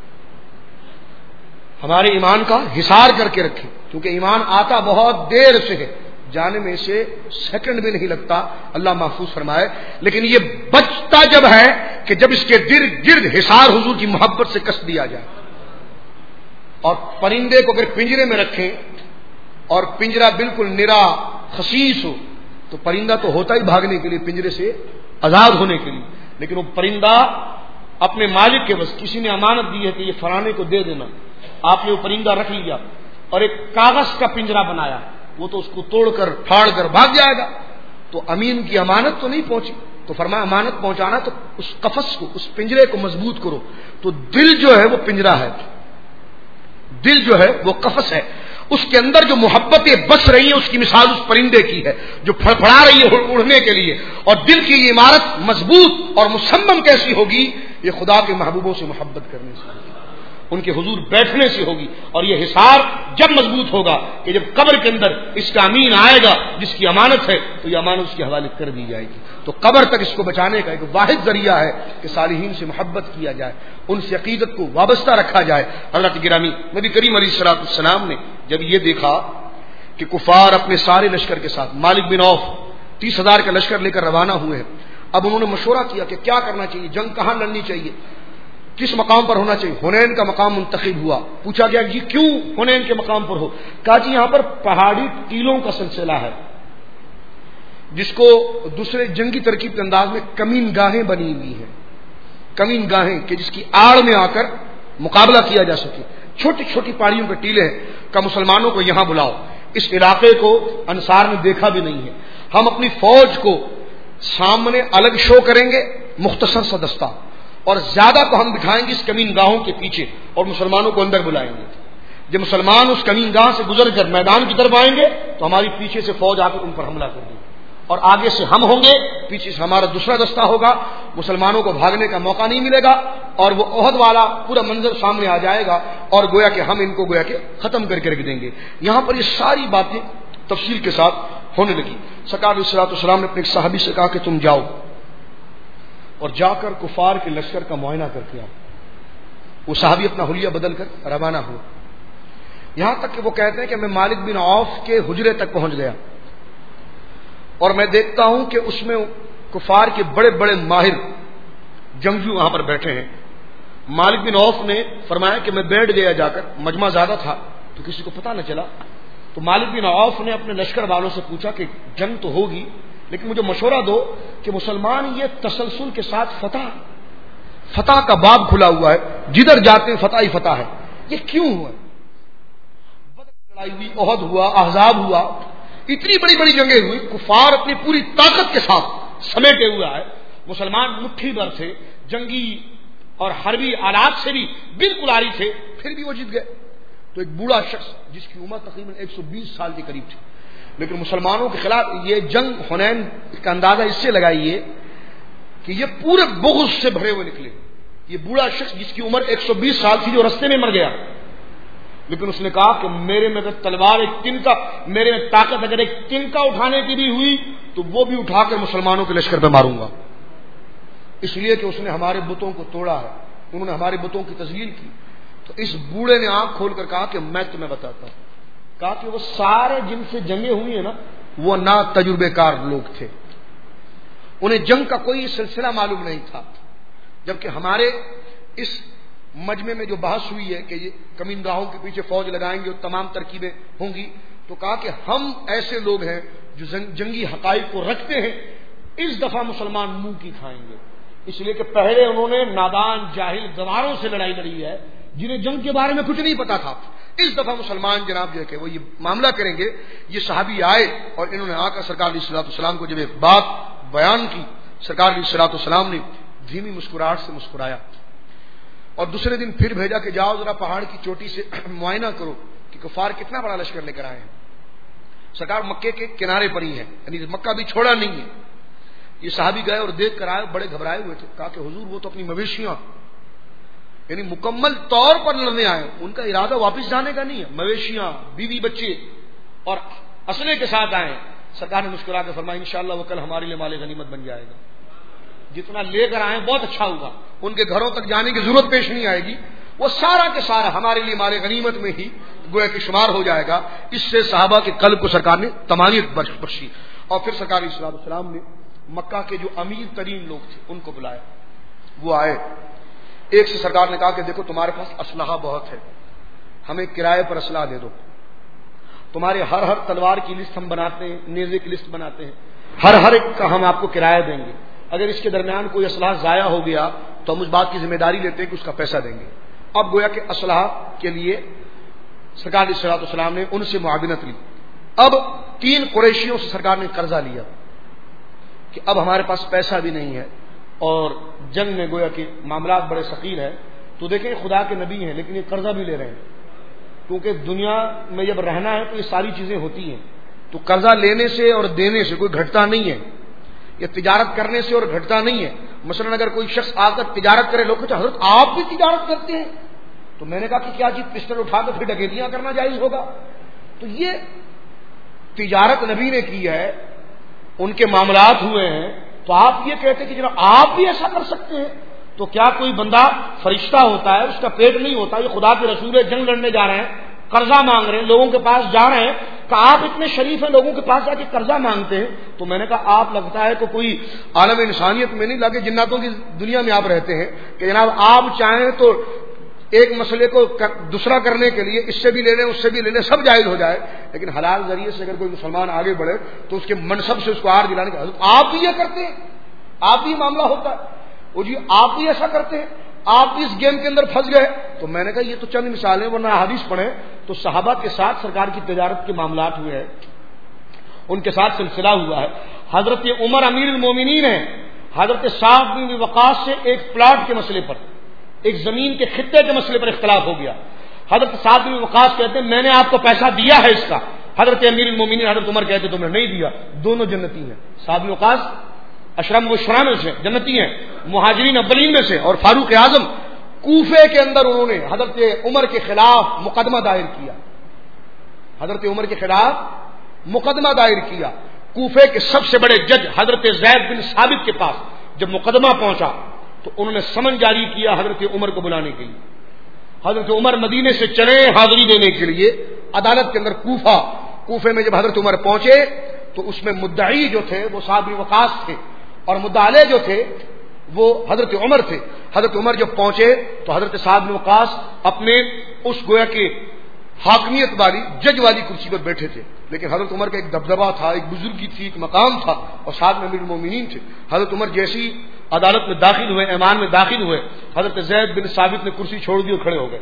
ہمارے ایمان کا حصار کر کے رکھے. کیونکہ ایمان آتا بہت دیر سے ہے، جانے میں سے سیکنڈ بھی نہیں لگتا، اللہ محفوظ فرمائے. لیکن یہ بچتا جب ہے کہ جب اس کے در گرد حصار حضور کی محبت سے کس دیا جائے. اور پرندے کو اگر پنجرے میں رکھیں اور پنجرا بالکل نرا خسیس ہو تو پرندہ تو ہوتا ہی بھاگنے کے لیے، پنجرے سے آزاد ہونے کے لیے. لیکن وہ پرندہ اپنے مالک کے بس، کسی نے امانت دی ہے کہ یہ فلانے کو دے دینا، آپ نے وہ پرندہ رکھ لیا اور ایک کاغذ کا پنجرا بنایا، وہ تو اس کو توڑ کر پھاڑ کر بھاگ جائے گا. تو امین کی امانت تو نہیں پہنچی. تو فرمایا امانت پہنچانا تو اس قفس کو، اس پنجرے کو مضبوط کرو. تو دل جو ہے وہ پنجرا ہے، دل جو ہے وہ قفس ہے. اس کے اندر جو محبتیں بس رہی ہیں اس کی مثال اس پرندے کی ہے جو پھڑپھڑا رہی ہے اڑنے کے لیے. اور دل کی یہ عمارت مضبوط اور مصمم کیسی ہوگی؟ یہ خدا کے محبوبوں سے محبت کرنے سے ہوگی، ان کے حضور بیٹھنے سے ہوگی. اور یہ حصار جب مضبوط ہوگا کہ جب قبر کے اندر اس کا امین آئے گا جس کی امانت ہے تو یہ امانت اس کے حوالے کر دی جائے گی. تو قبر تک اس کو بچانے کا ایک واحد ذریعہ ہے کہ صالحین سے محبت کیا جائے، ان سے عقیدت کو وابستہ رکھا جائے. اللہ کی گرامی نبی کریم علیہ الصلوۃ والسلام نے جب یہ دیکھا کہ کفار اپنے سارے لشکر کے ساتھ، مالک بن عوف تیس ہزار کا لشکر لے کر روانہ ہوئے ہیں، اب انہوں نے مشورہ کیا کہ کیا کرنا چاہیے، جنگ کہاں لڑنی چاہیے، کس مقام پر ہونا چاہیے. حنین کا مقام منتخب ہوا. پوچھا گیا جی کیوں حنین کے مقام پر ہو؟ کہا جی یہاں پر پہاڑی ٹیلوں کا سلسلہ ہے جس کو دوسرے جنگی ترکیب کے انداز میں کمین گاہیں بنی ہوئی ہیں، کمین گاہیں کہ جس کی آڑ میں آ کر مقابلہ کیا جا سکے. چھوٹی چھوٹی پہاڑیوں کے ٹیلے ہیں. کا مسلمانوں کو یہاں بلاؤ، اس علاقے کو انصار نے دیکھا بھی نہیں ہے، ہم اپنی فوج کو سامنے الگ شو کریں گے مختصر سا دستہ، اور زیادہ کو ہم بٹھائیں گے اس کمین گاہوں کے پیچھے اور مسلمانوں کو اندر بلائیں گے. جب مسلمان اس کمین گاہ سے گزر کر میدان کی طرف آئیں گے تو ہماری پیچھے سے فوج آ کر ان پر حملہ کر دے گی، اور آگے سے ہم ہوں گے، پیچھے سے ہمارا دوسرا دستہ ہوگا. مسلمانوں کو بھاگنے کا موقع نہیں ملے گا اور وہ احد والا پورا منظر سامنے آ جائے گا اور گویا کہ ہم ان کو گویا کہ ختم کر کے رکھ دیں گے. یہاں پر یہ ساری باتیں تفصیل کے ساتھ ہونے لگی. سرکار علیہ الصلوۃ والسلام نے اپنے ایک صحابی سے کہا کہ تم جاؤ اور جا کر کفار کے لشکر کا معائنہ کر کے آؤ. وہ صحابی اپنا حلیہ بدل کر روانہ ہوا. یہاں تک کہ وہ کہتے ہیں کہ میں مالک بن عوف کے حجرے تک پہنچ گیا اور میں دیکھتا ہوں کہ اس میں کفار کے بڑے بڑے ماہر جنگجو وہاں پر بیٹھے ہیں. مالک بن عوف نے فرمایا کہ میں بیٹھ گیا جا کر، مجمع زیادہ تھا تو کسی کو پتہ نہ چلا. تو مالک بن عوف نے اپنے لشکر والوں سے پوچھا کہ جنگ تو ہوگی لیکن مجھے مشورہ دو کہ مسلمان یہ تسلسل کے ساتھ فتح فتح کا باب کھلا ہوا ہے، جدھر جاتے ہیں فتح ہی فتح ہے، یہ کیوں ہوا؟ بدر کی لڑائی ہوئی، احد ہوا، احزاب ہوا، اتنی بڑی بڑی جنگیں ہوئی، کفار اپنی پوری طاقت کے ساتھ سمیٹے ہوا ہے، مسلمان مٹھی بھر تھے، جنگی اور حربی آلات سے بھی بالکل آری تھے، پھر بھی وہ جیت گئے. تو ایک بوڑھا شخص جس کی عمر تقریباً ایک سو بیس سال کے قریب تھی، لیکن مسلمانوں کے خلاف یہ جنگ حنین کا اندازہ اس سے لگائیے کہ یہ پورے بغض سے بھرے ہوئے نکلے. یہ بوڑھا شخص جس کی عمر ایک سو بیس سال تھی جو رستے میں مر گیا، لیکن اس نے کہا کہ میرے میں اگر تلوار ایک تنکا، میرے میں طاقت اگر ایک تنکا اٹھانے کی بھی ہوئی تو وہ بھی اٹھا کر مسلمانوں کے لشکر پہ ماروں گا. اس لیے کہ اس نے ہمارے بتوں کو توڑا ہے، انہوں نے ہمارے بتوں کی تذلیل کی. تو اس بوڑھے نے آنکھ کھول کر کہا کہ میں تمہیں بتاتا ہوں. کہا کہ وہ سارے جن سے جنگیں ہوئی ہیں نا وہ نا تجربے کار لوگ تھے، انہیں جنگ کا کوئی سلسلہ معلوم نہیں تھا. جبکہ ہمارے اس مجمع میں جو بحث ہوئی ہے کہ یہ کمین گاہوں کے پیچھے فوج لگائیں گے اور تمام ترکیبیں ہوں گی، تو کہا کہ ہم ایسے لوگ ہیں جو جنگی حقائق کو رکھتے ہیں، اس دفعہ مسلمان منہ کی کھائیں گے. اس لیے کہ پہلے انہوں نے نادان جاہل گواروں سے لڑائی لڑی ہے جنہیں جنگ کے بارے میں کچھ نہیں پتا تھا. اس دفعہ مسلمان جناب جو ہے کہ وہ یہ معاملہ کریں گے. یہ صحابی آئے اور انہوں نے آ کر سرکار علیہ الصلوۃ والسلام کو جب ایک بات بیان کی، سرکار علیہ الصلوۃ والسلام نے دھیمی مسکراہٹ سے مسکرایا اور دوسرے دن پھر بھیجا کہ جاؤ ذرا پہاڑ کی چوٹی سے معائنہ کرو کہ کفار کتنا بڑا لشکر لے کر آئے ہیں. سرکار مکے کے کنارے پر ہی ہے، یعنی مکہ بھی چھوڑا نہیں ہے. یہ صحابی گئے اور دیکھ کر آئے، بڑے گھبرائے ہوئے تھے. کہا کہ حضور وہ تو اپنی مویشیاں، یعنی مکمل طور پر لڑنے آئے، ان کا ارادہ واپس جانے کا نہیں ہے، مویشیاں، بیوی بچے اور اسلحے کے ساتھ آئے. سرکار نے مسکرا کے فرمایا انشاءاللہ وہ کل ہمارے لیے مال غنیمت بن جائے گا. جتنا لے کر آئے بہت اچھا ہوگا، ان کے گھروں تک جانے کی ضرورت پیش نہیں آئے گی، وہ سارا کے سارا ہمارے لیے مال غنیمت میں ہی گویا کہ شمار ہو جائے گا. اس سے صحابہ کے قلب کو سرکار نے طمانینت بخشی. اور پھر سرکار علیہ الصلوۃ والسلام نے مکہ کے جو امیر ترین لوگ تھے ان کو بلایا. وہ آئے. ایک سے سرکار نے کہا کہ دیکھو تمہارے پاس اسلحہ بہت ہے، ہمیں کرائے پر اسلحہ دے دو. تمہارے ہر ہر تلوار کی لسٹ ہم بناتے ہیں، نیزے کی لسٹ بناتے ہیں، ہر ہر ایک کا ہم آپ کو کرایہ دیں گے. اگر اس کے درمیان کوئی اسلحہ ضائع ہو گیا تو ہم اس بات کی ذمہ داری لیتے ہیں کہ اس کا پیسہ دیں گے. اب گویا کہ اسلحہ کے لیے سرکار علیہ الصلوۃ والسلام نے ان سے معاونت لی. اب تین قریشیوں سے سرکار نے قرضہ لیا کہ اب ہمارے پاس پیسہ بھی نہیں ہے اور جنگ میں گویا کہ معاملات بڑے ثقیل ہیں. تو دیکھیں خدا کے نبی ہیں لیکن یہ قرضہ بھی لے رہے ہیں، کیونکہ دنیا میں جب رہنا ہے تو یہ ساری چیزیں ہوتی ہیں. تو قرضہ لینے سے اور دینے سے کوئی گھٹتا نہیں ہے، یہ تجارت کرنے سے اور گھٹتا نہیں ہے. مثلا اگر کوئی شخص آ کر تجارت کرے، لوگ کہتے حضرت آپ بھی تجارت کرتے ہیں؟ تو میں نے کہا کہ کیا چیز پسٹل اٹھا کر پھر ڈکیتیاں کرنا جائز ہوگا؟ تو یہ تجارت نبی نے کی ہے، ان کے معاملات ہوئے ہیں، تو آپ یہ کہتے کہ جناب آپ بھی ایسا کر سکتے ہیں؟ تو کیا کوئی بندہ فرشتہ ہوتا ہے، اس کا پیٹ نہیں ہوتا؟ یہ خدا کے رسول جنگ لڑنے جا رہے ہیں، قرضہ مانگ رہے ہیں، لوگوں کے پاس جا رہے ہیں، کہ آپ اتنے شریف ہیں, لوگوں کے پاس جا کے قرضہ مانگتے ہیں. تو میں نے کہا آپ لگتا ہے کہ کوئی عالم انسانیت میں نہیں لگے, جناتوں کی دنیا میں آپ رہتے ہیں کہ جناب آپ چاہیں تو ایک مسئلے کو دوسرا کرنے کے لیے اس سے بھی لے لیں اس سے بھی لے لیں, سب جائز ہو جائے, لیکن حلال ذریعے سے اگر کوئی مسلمان آگے بڑھے تو اس کے منصب سے اس کو آر دلانے کا. آپ بھی یہ کرتے ہیں, آپ بھی معاملہ ہوتا ہے, وہ جی آپ بھی ایسا کرتے ہیں, آپ بھی اس گیم کے اندر پھنس گئے. تو میں نے کہا یہ تو چند مثالیں, ورنہ حدیث پڑھیں تو صحابہ کے ساتھ سرکار کی تجارت کے معاملات ہوئے ہیں, ان کے ساتھ سلسلہ ہوا ہے. حضرت عمر امیر المومنین ہیں, حضرت سعد بن وقاص سے ایک پلاٹ کے مسئلے پر, ایک زمین کے خطے کے مسئلے پر اختلاف ہو گیا. حضرت سعد بن وقاص کہتے ہیں میں نے آپ کو پیسہ دیا ہے اس کا. حضرت امیر المومنین حضرت عمر کہتے تم نے نہیں دیا. دونوں جنتی ہیں. سعد بن وقاص اشرم و شرام میں سے جنتی ہیں, مہاجرین اولین میں سے, اور فاروق اعظم کوفے کے اندر انہوں نے حضرت عمر کے خلاف مقدمہ دائر کیا. حضرت عمر کے خلاف مقدمہ دائر کیا. کوفے کے سب سے بڑے جج حضرت زید بن ثابت کے پاس جب مقدمہ پہنچا تو انہوں نے سمن جاری کیا حضرت عمر کو بلانے کے لیے. حضرت عمر مدینے سے چلے حاضری دینے کے لیے عدالت کے اندر کوفہ. کوفے میں جب حضرت عمر پہنچے تو اس میں مدعی جو تھے وہ سعد بن وقاص تھے, اور مدعلے جو تھے وہ حضرت عمر تھے. حضرت عمر جب پہنچے تو حضرت سعد بن وقاص اپنے اس گویا کے حاکمیت والی جج والی کرسی پر بیٹھے تھے, لیکن حضرت عمر کا ایک دبدبا تھا, ایک بزرگی تھی, ایک مقام تھا, اور ساتھ میں امیر المومنین تھے. حضرت عمر جیسی عدالت میں داخل ہوئے, ایمان میں داخل ہوئے, حضرت زید بن ثابت نے کرسی چھوڑ دی اور کھڑے ہو گئے.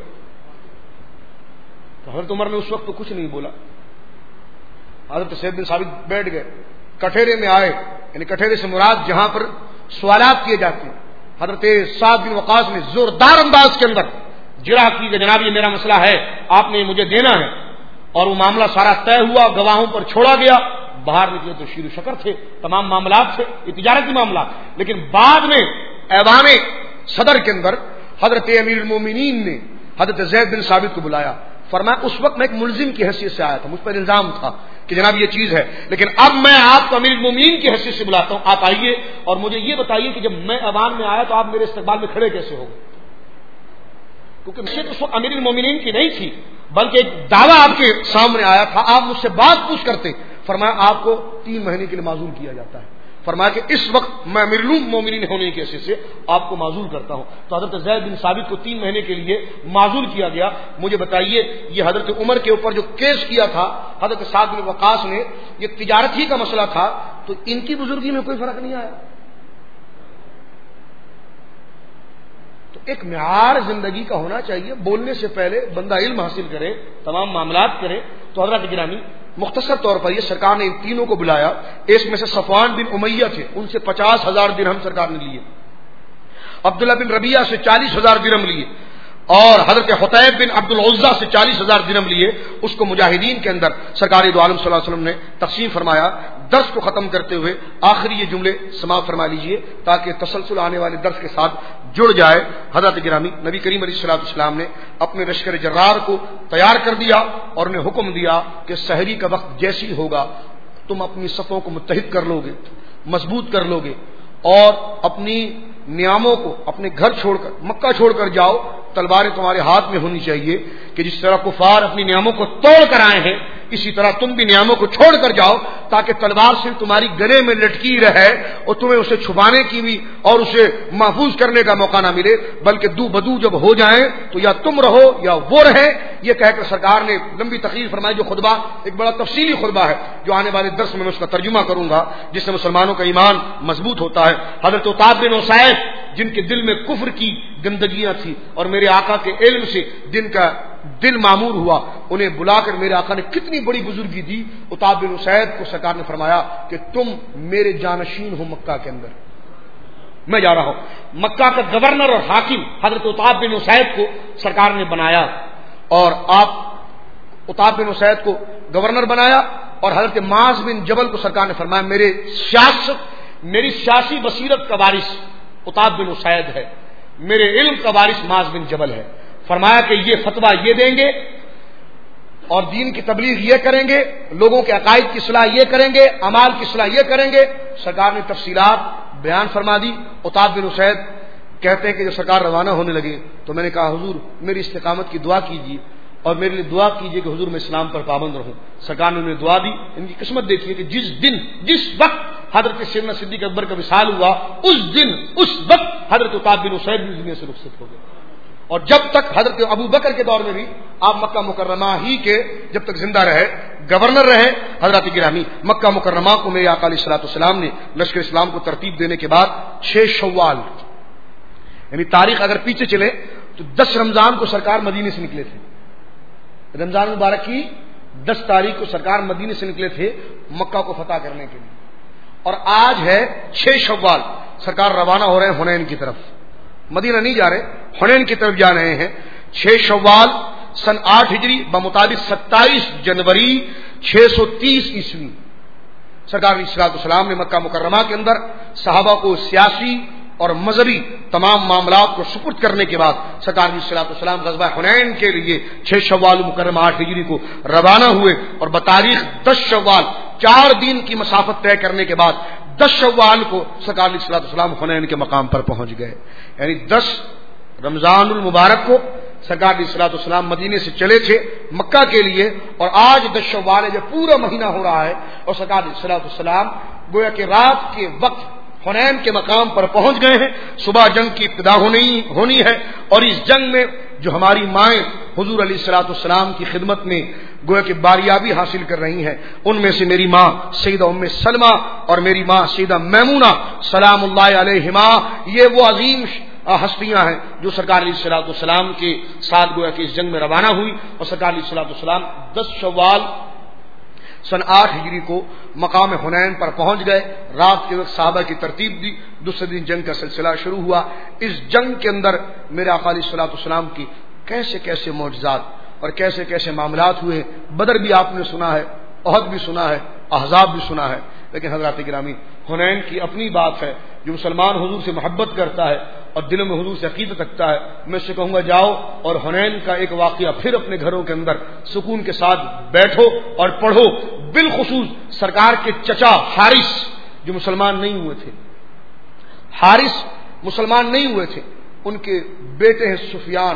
تو حضرت عمر نے اس وقت تو کچھ نہیں بولا. حضرت زید بن ثابت بیٹھ گئے, کٹہرے میں آئے, یعنی کٹہرے سے مراد جہاں پر سوالات کیے جاتے ہیں. حضرت سعد بن وقاص نے زوردار انداز کے اندر جرح کی کہ جناب یہ میرا مسئلہ ہے, آپ نے مجھے دینا ہے, اور وہ معاملہ سارا طے ہوا, گواہوں پر چھوڑا گیا. باہر نکلے تو شیر و شکر تھے, تمام معاملات تھے, یہ تجارتی معاملات. لیکن بعد میں ایوان صدر کے اندر حضرت امیر المومنین نے حضرت زید بن ثابت کو بلایا. فرمایا اس وقت میں ایک ملزم کی حیثیت سے آیا تھا, مجھ پر الزام تھا کہ جناب یہ چیز ہے, لیکن اب میں آپ کو امیر المومنین کی حیثیت سے بلاتا ہوں, آپ آئیے اور مجھے یہ بتائیے کہ جب میں ایوان میں آیا تو آپ میرے استقبال میں کھڑے کیسے ہو گئے, کیونکہ مجھے اس وقت امیر المومنین کی نہیں تھی بلکہ ایک دعویٰ آپ کے سامنے آیا تھا, آپ مجھ سے بات پوچھ کرتے. فرمایا آپ کو تین مہینے کے لیے معذور کیا جاتا ہے. فرمایا کہ اس وقت میں امیر المومنین ہونے کی حیثیت سے آپ کو معذور کرتا ہوں. تو حضرت زید بن ثابت کو تین مہینے کے لیے معذور کیا گیا. مجھے بتائیے یہ حضرت عمر کے اوپر جو کیس کیا تھا حضرت سعد بن وقاص نے, یہ تجارت ہی کا مسئلہ تھا, تو ان کی بزرگی میں کوئی فرق نہیں آیا. تو ایک معیار زندگی کا ہونا چاہیے, بولنے سے پہلے بندہ علم حاصل کرے, تمام معاملات کرے. تو حضرت گرامی مختصر طور پر یہ سرکار نے ان تینوں کو بلایا. اس میں سے صفوان بن امیہ تھے, ان سے پچاس ہزار درہم سرکار نے لیے. عبداللہ بن ربیعہ سے چالیس ہزار درہم لیے, اور حضرت حطیب بن عبد العزہ سے چالیس ہزار درہم لیے. اس کو مجاہدین کے اندر سرکار دو عالم صلی اللہ علیہ وسلم نے تقسیم فرمایا. درس کو ختم کرتے ہوئے آخری یہ جملے سماعت فرما لیجئے تاکہ تسلسل آنے والے درس کے ساتھ جڑ جائے. حضرت گرامی نبی کریم علیہ الصلوۃ والسلام نے اپنے لشکر جرار کو تیار کر دیا اور انہیں حکم دیا کہ سحری کا وقت جیسی ہوگا تم اپنی صفوں کو متحد کر لو گے, مضبوط کر لو گے, اور اپنی نیاموں کو اپنے گھر چھوڑ کر مکہ چھوڑ کر جاؤ. تلواریں تمہارے ہاتھ میں ہونی چاہیے کہ جس طرح کفار اپنی نیاموں کو توڑ کر آئے ہیں اسی طرح تم بھی نیاموں کو چھوڑ کر جاؤ تاکہ تلوار سے تمہاری گلے میں لٹکی رہے اور تمہیں اسے چھپانے کی بھی اور اسے محفوظ کرنے کا موقع نہ ملے, بلکہ دو بدو جب ہو جائیں تو یا تم رہو یا وہ رہے. یہ کہہ کر سرکار نے لمبی تقریر فرمائی, جو خطبہ ایک بڑا تفصیلی خطبہ ہے جو آنے والے درس میں میں اس کا ترجمہ کروں گا, جس سے مسلمانوں کا ایمان مضبوط ہوتا ہے. حضرت عتاب بن اسید جن کے دل میں کفر کی گندگیاں تھی اور میرے آقا کے علم سے جن کا دل معمور ہوا, انہیں بلا کر میرے آقا نے کتنی بڑی بزرگی دی. عتاب بن اسید کو سرکار نے فرمایا کہ تم میرے جانشین ہو مکہ کے اندر, میں جا رہا ہوں. مکہ کا گورنر اور حاکم حضرت عتاب بن اسید کو سرکار نے بنایا, اور آپ عتاب بن اسید کو گورنر بنایا, اور حضرت معاذ بن جبل کو سرکار نے فرمایا میرے سیاست میری سیاسی بصیرت کا وارث عتاب بن اسید ہے, میرے علم کا وارث معاذ بن جبل ہے. فرمایا کہ یہ فتویٰ یہ دیں گے اور دین کی تبلیغ یہ کریں گے, لوگوں کے عقائد کی اصلاح یہ کریں گے, اعمال کی اصلاح یہ کریں گے. سرکار نے تفصیلات بیان فرما دی. عتاب بن اسید کہتے ہیں کہ جب سرکار روانہ ہونے لگے تو میں نے کہا حضور میری استقامت کی دعا کیجیے. اور میرے لیے دعا کیجیے کہ حضور میں اسلام پر پابند رہوں. سرکار نے انہیں دعا دی. ان کی قسمت دیکھیے کہ جس دن جس وقت حضرت سیدنا صدیق اکبر کا وصال ہوا اس دن اس وقت حضرت عتاب بن اسید بھی دنیا سے رخصت ہو گئے. اور جب تک حضرت ابو بکر کے دور میں بھی آپ مکہ مکرمہ ہی کے جب تک زندہ رہے گورنر رہے حضرت گرامی مکہ مکرمہ کو میرے آقا علیہ الصلوۃ والسلام نے لشکر اسلام کو ترتیب دینے کے بعد چھ شوال یعنی تاریخ اگر پیچھے چلے تو دس رمضان کو سرکار مدینے سے نکلے تھے. رمضان مبارک کی دس تاریخ کو سرکار مدینے سے نکلے تھے مکہ کو فتح کرنے کے لیے. اور آج ہے چھ شوال سرکار روانہ ہو رہے ہیں حنین کی طرف. مدینہ نہیں جا رہے حنین کی طرف جا رہے ہیں. چھ شوال سن آٹھ ہجری بمطابق ستائیس جنوری چھ سو تیس عیسوی سرکار علیہ الصلوۃ والسلام نے مکہ مکرمہ کے اندر صحابہ کو سیاسی اور مذہبی تمام معاملات کو سپرد کرنے کے بعد سرکار علیہ الصلوۃ والسلام غزوہ حنین کے لیے چھ شوال مکرمہ آٹھ ہجری کو روانہ ہوئے. اور بتاریخ دس شوال چار دن کی مسافت طے کرنے کے بعد دس شوال کو سرکار علیہ الصلوۃ والسلام حنین کے مقام پر پہنچ گئے. یعنی دس رمضان المبارک کو سرکار علیہ الصلوۃ والسلام مدینے سے چلے تھے مکہ کے لیے. اور آج دس شوال ہے جب پورا مہینہ ہو رہا ہے اور سرکار علیہ الصلوۃ والسلام گویا کہ رات کے وقت حنین کے مقام پر پہنچ گئے ہیں. صبح جنگ کی ابتدا ہونی ہونی ہے اور اس جنگ میں جو ہماری مائیں حضور علیہ الصلوۃ والسلام کی خدمت میں گویا کہ باریابی حاصل کر رہی ہیں ان میں سے میری ماں سیدہ ام سلمہ اور میری ماں سیدہ میمونہ سلام اللہ علیہما یہ وہ عظیم ہستیاں ہیں جو سرکار علیہ الصلوۃ والسلام کے ساتھ گویا کہ اس جنگ میں روانہ ہوئی. اور سرکار علیہ الصلوۃ والسلام دس شوال سن آٹھ ہجری کو مقام حنین پر پہنچ گئے. رات کے وقت صحابہ کی ترتیب دی. دوسرے دن جنگ کا سلسلہ شروع ہوا. اس جنگ کے اندر میرے آقا علیہ الصلوۃ والسلام کی کیسے کیسے معجزات اور کیسے کیسے معاملات ہوئے. بدر بھی آپ نے سنا ہے, احد بھی سنا ہے, احزاب بھی سنا ہے. لیکن حضرات گرامی حنین کی اپنی بات ہے. جو مسلمان حضور سے محبت کرتا ہے اور دل میں حضور سے عقیدت رکھتا ہے میں سے کہوں گا جاؤ اور حنین کا ایک واقعہ پھر اپنے گھروں کے اندر سکون کے ساتھ بیٹھو اور پڑھو. بالخصوص سرکار کے چچا حارث جو مسلمان نہیں ہوئے تھے حارث مسلمان نہیں ہوئے تھے ان کے بیٹے ہیں سفیان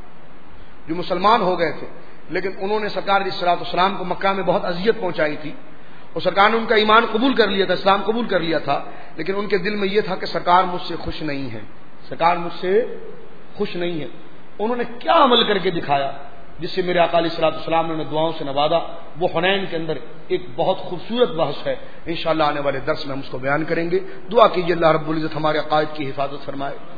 جو مسلمان ہو گئے تھے. لیکن انہوں نے سرکار علیہ الصلوۃ والسلام کو مکہ میں بہت اذیت پہنچائی تھی اور سرکار نے ان کا ایمان قبول کر لیا تھا, اسلام قبول کر لیا تھا. لیکن ان کے دل میں یہ تھا کہ سرکار مجھ سے خوش نہیں ہے, سرکار مجھ سے خوش نہیں ہے. انہوں نے کیا عمل کر کے دکھایا جس سے میرے آقا علیہ الصلوۃ والسلام نے انہیں دعاؤں سے نوازا. وہ حنین کے اندر ایک بہت خوبصورت بحث ہے. انشاءاللہ آنے والے درس میں ہم اس کو بیان کریں گے. دعا کیجیے اللہ رب العزت ہمارے عقائد کی حفاظت فرمائے.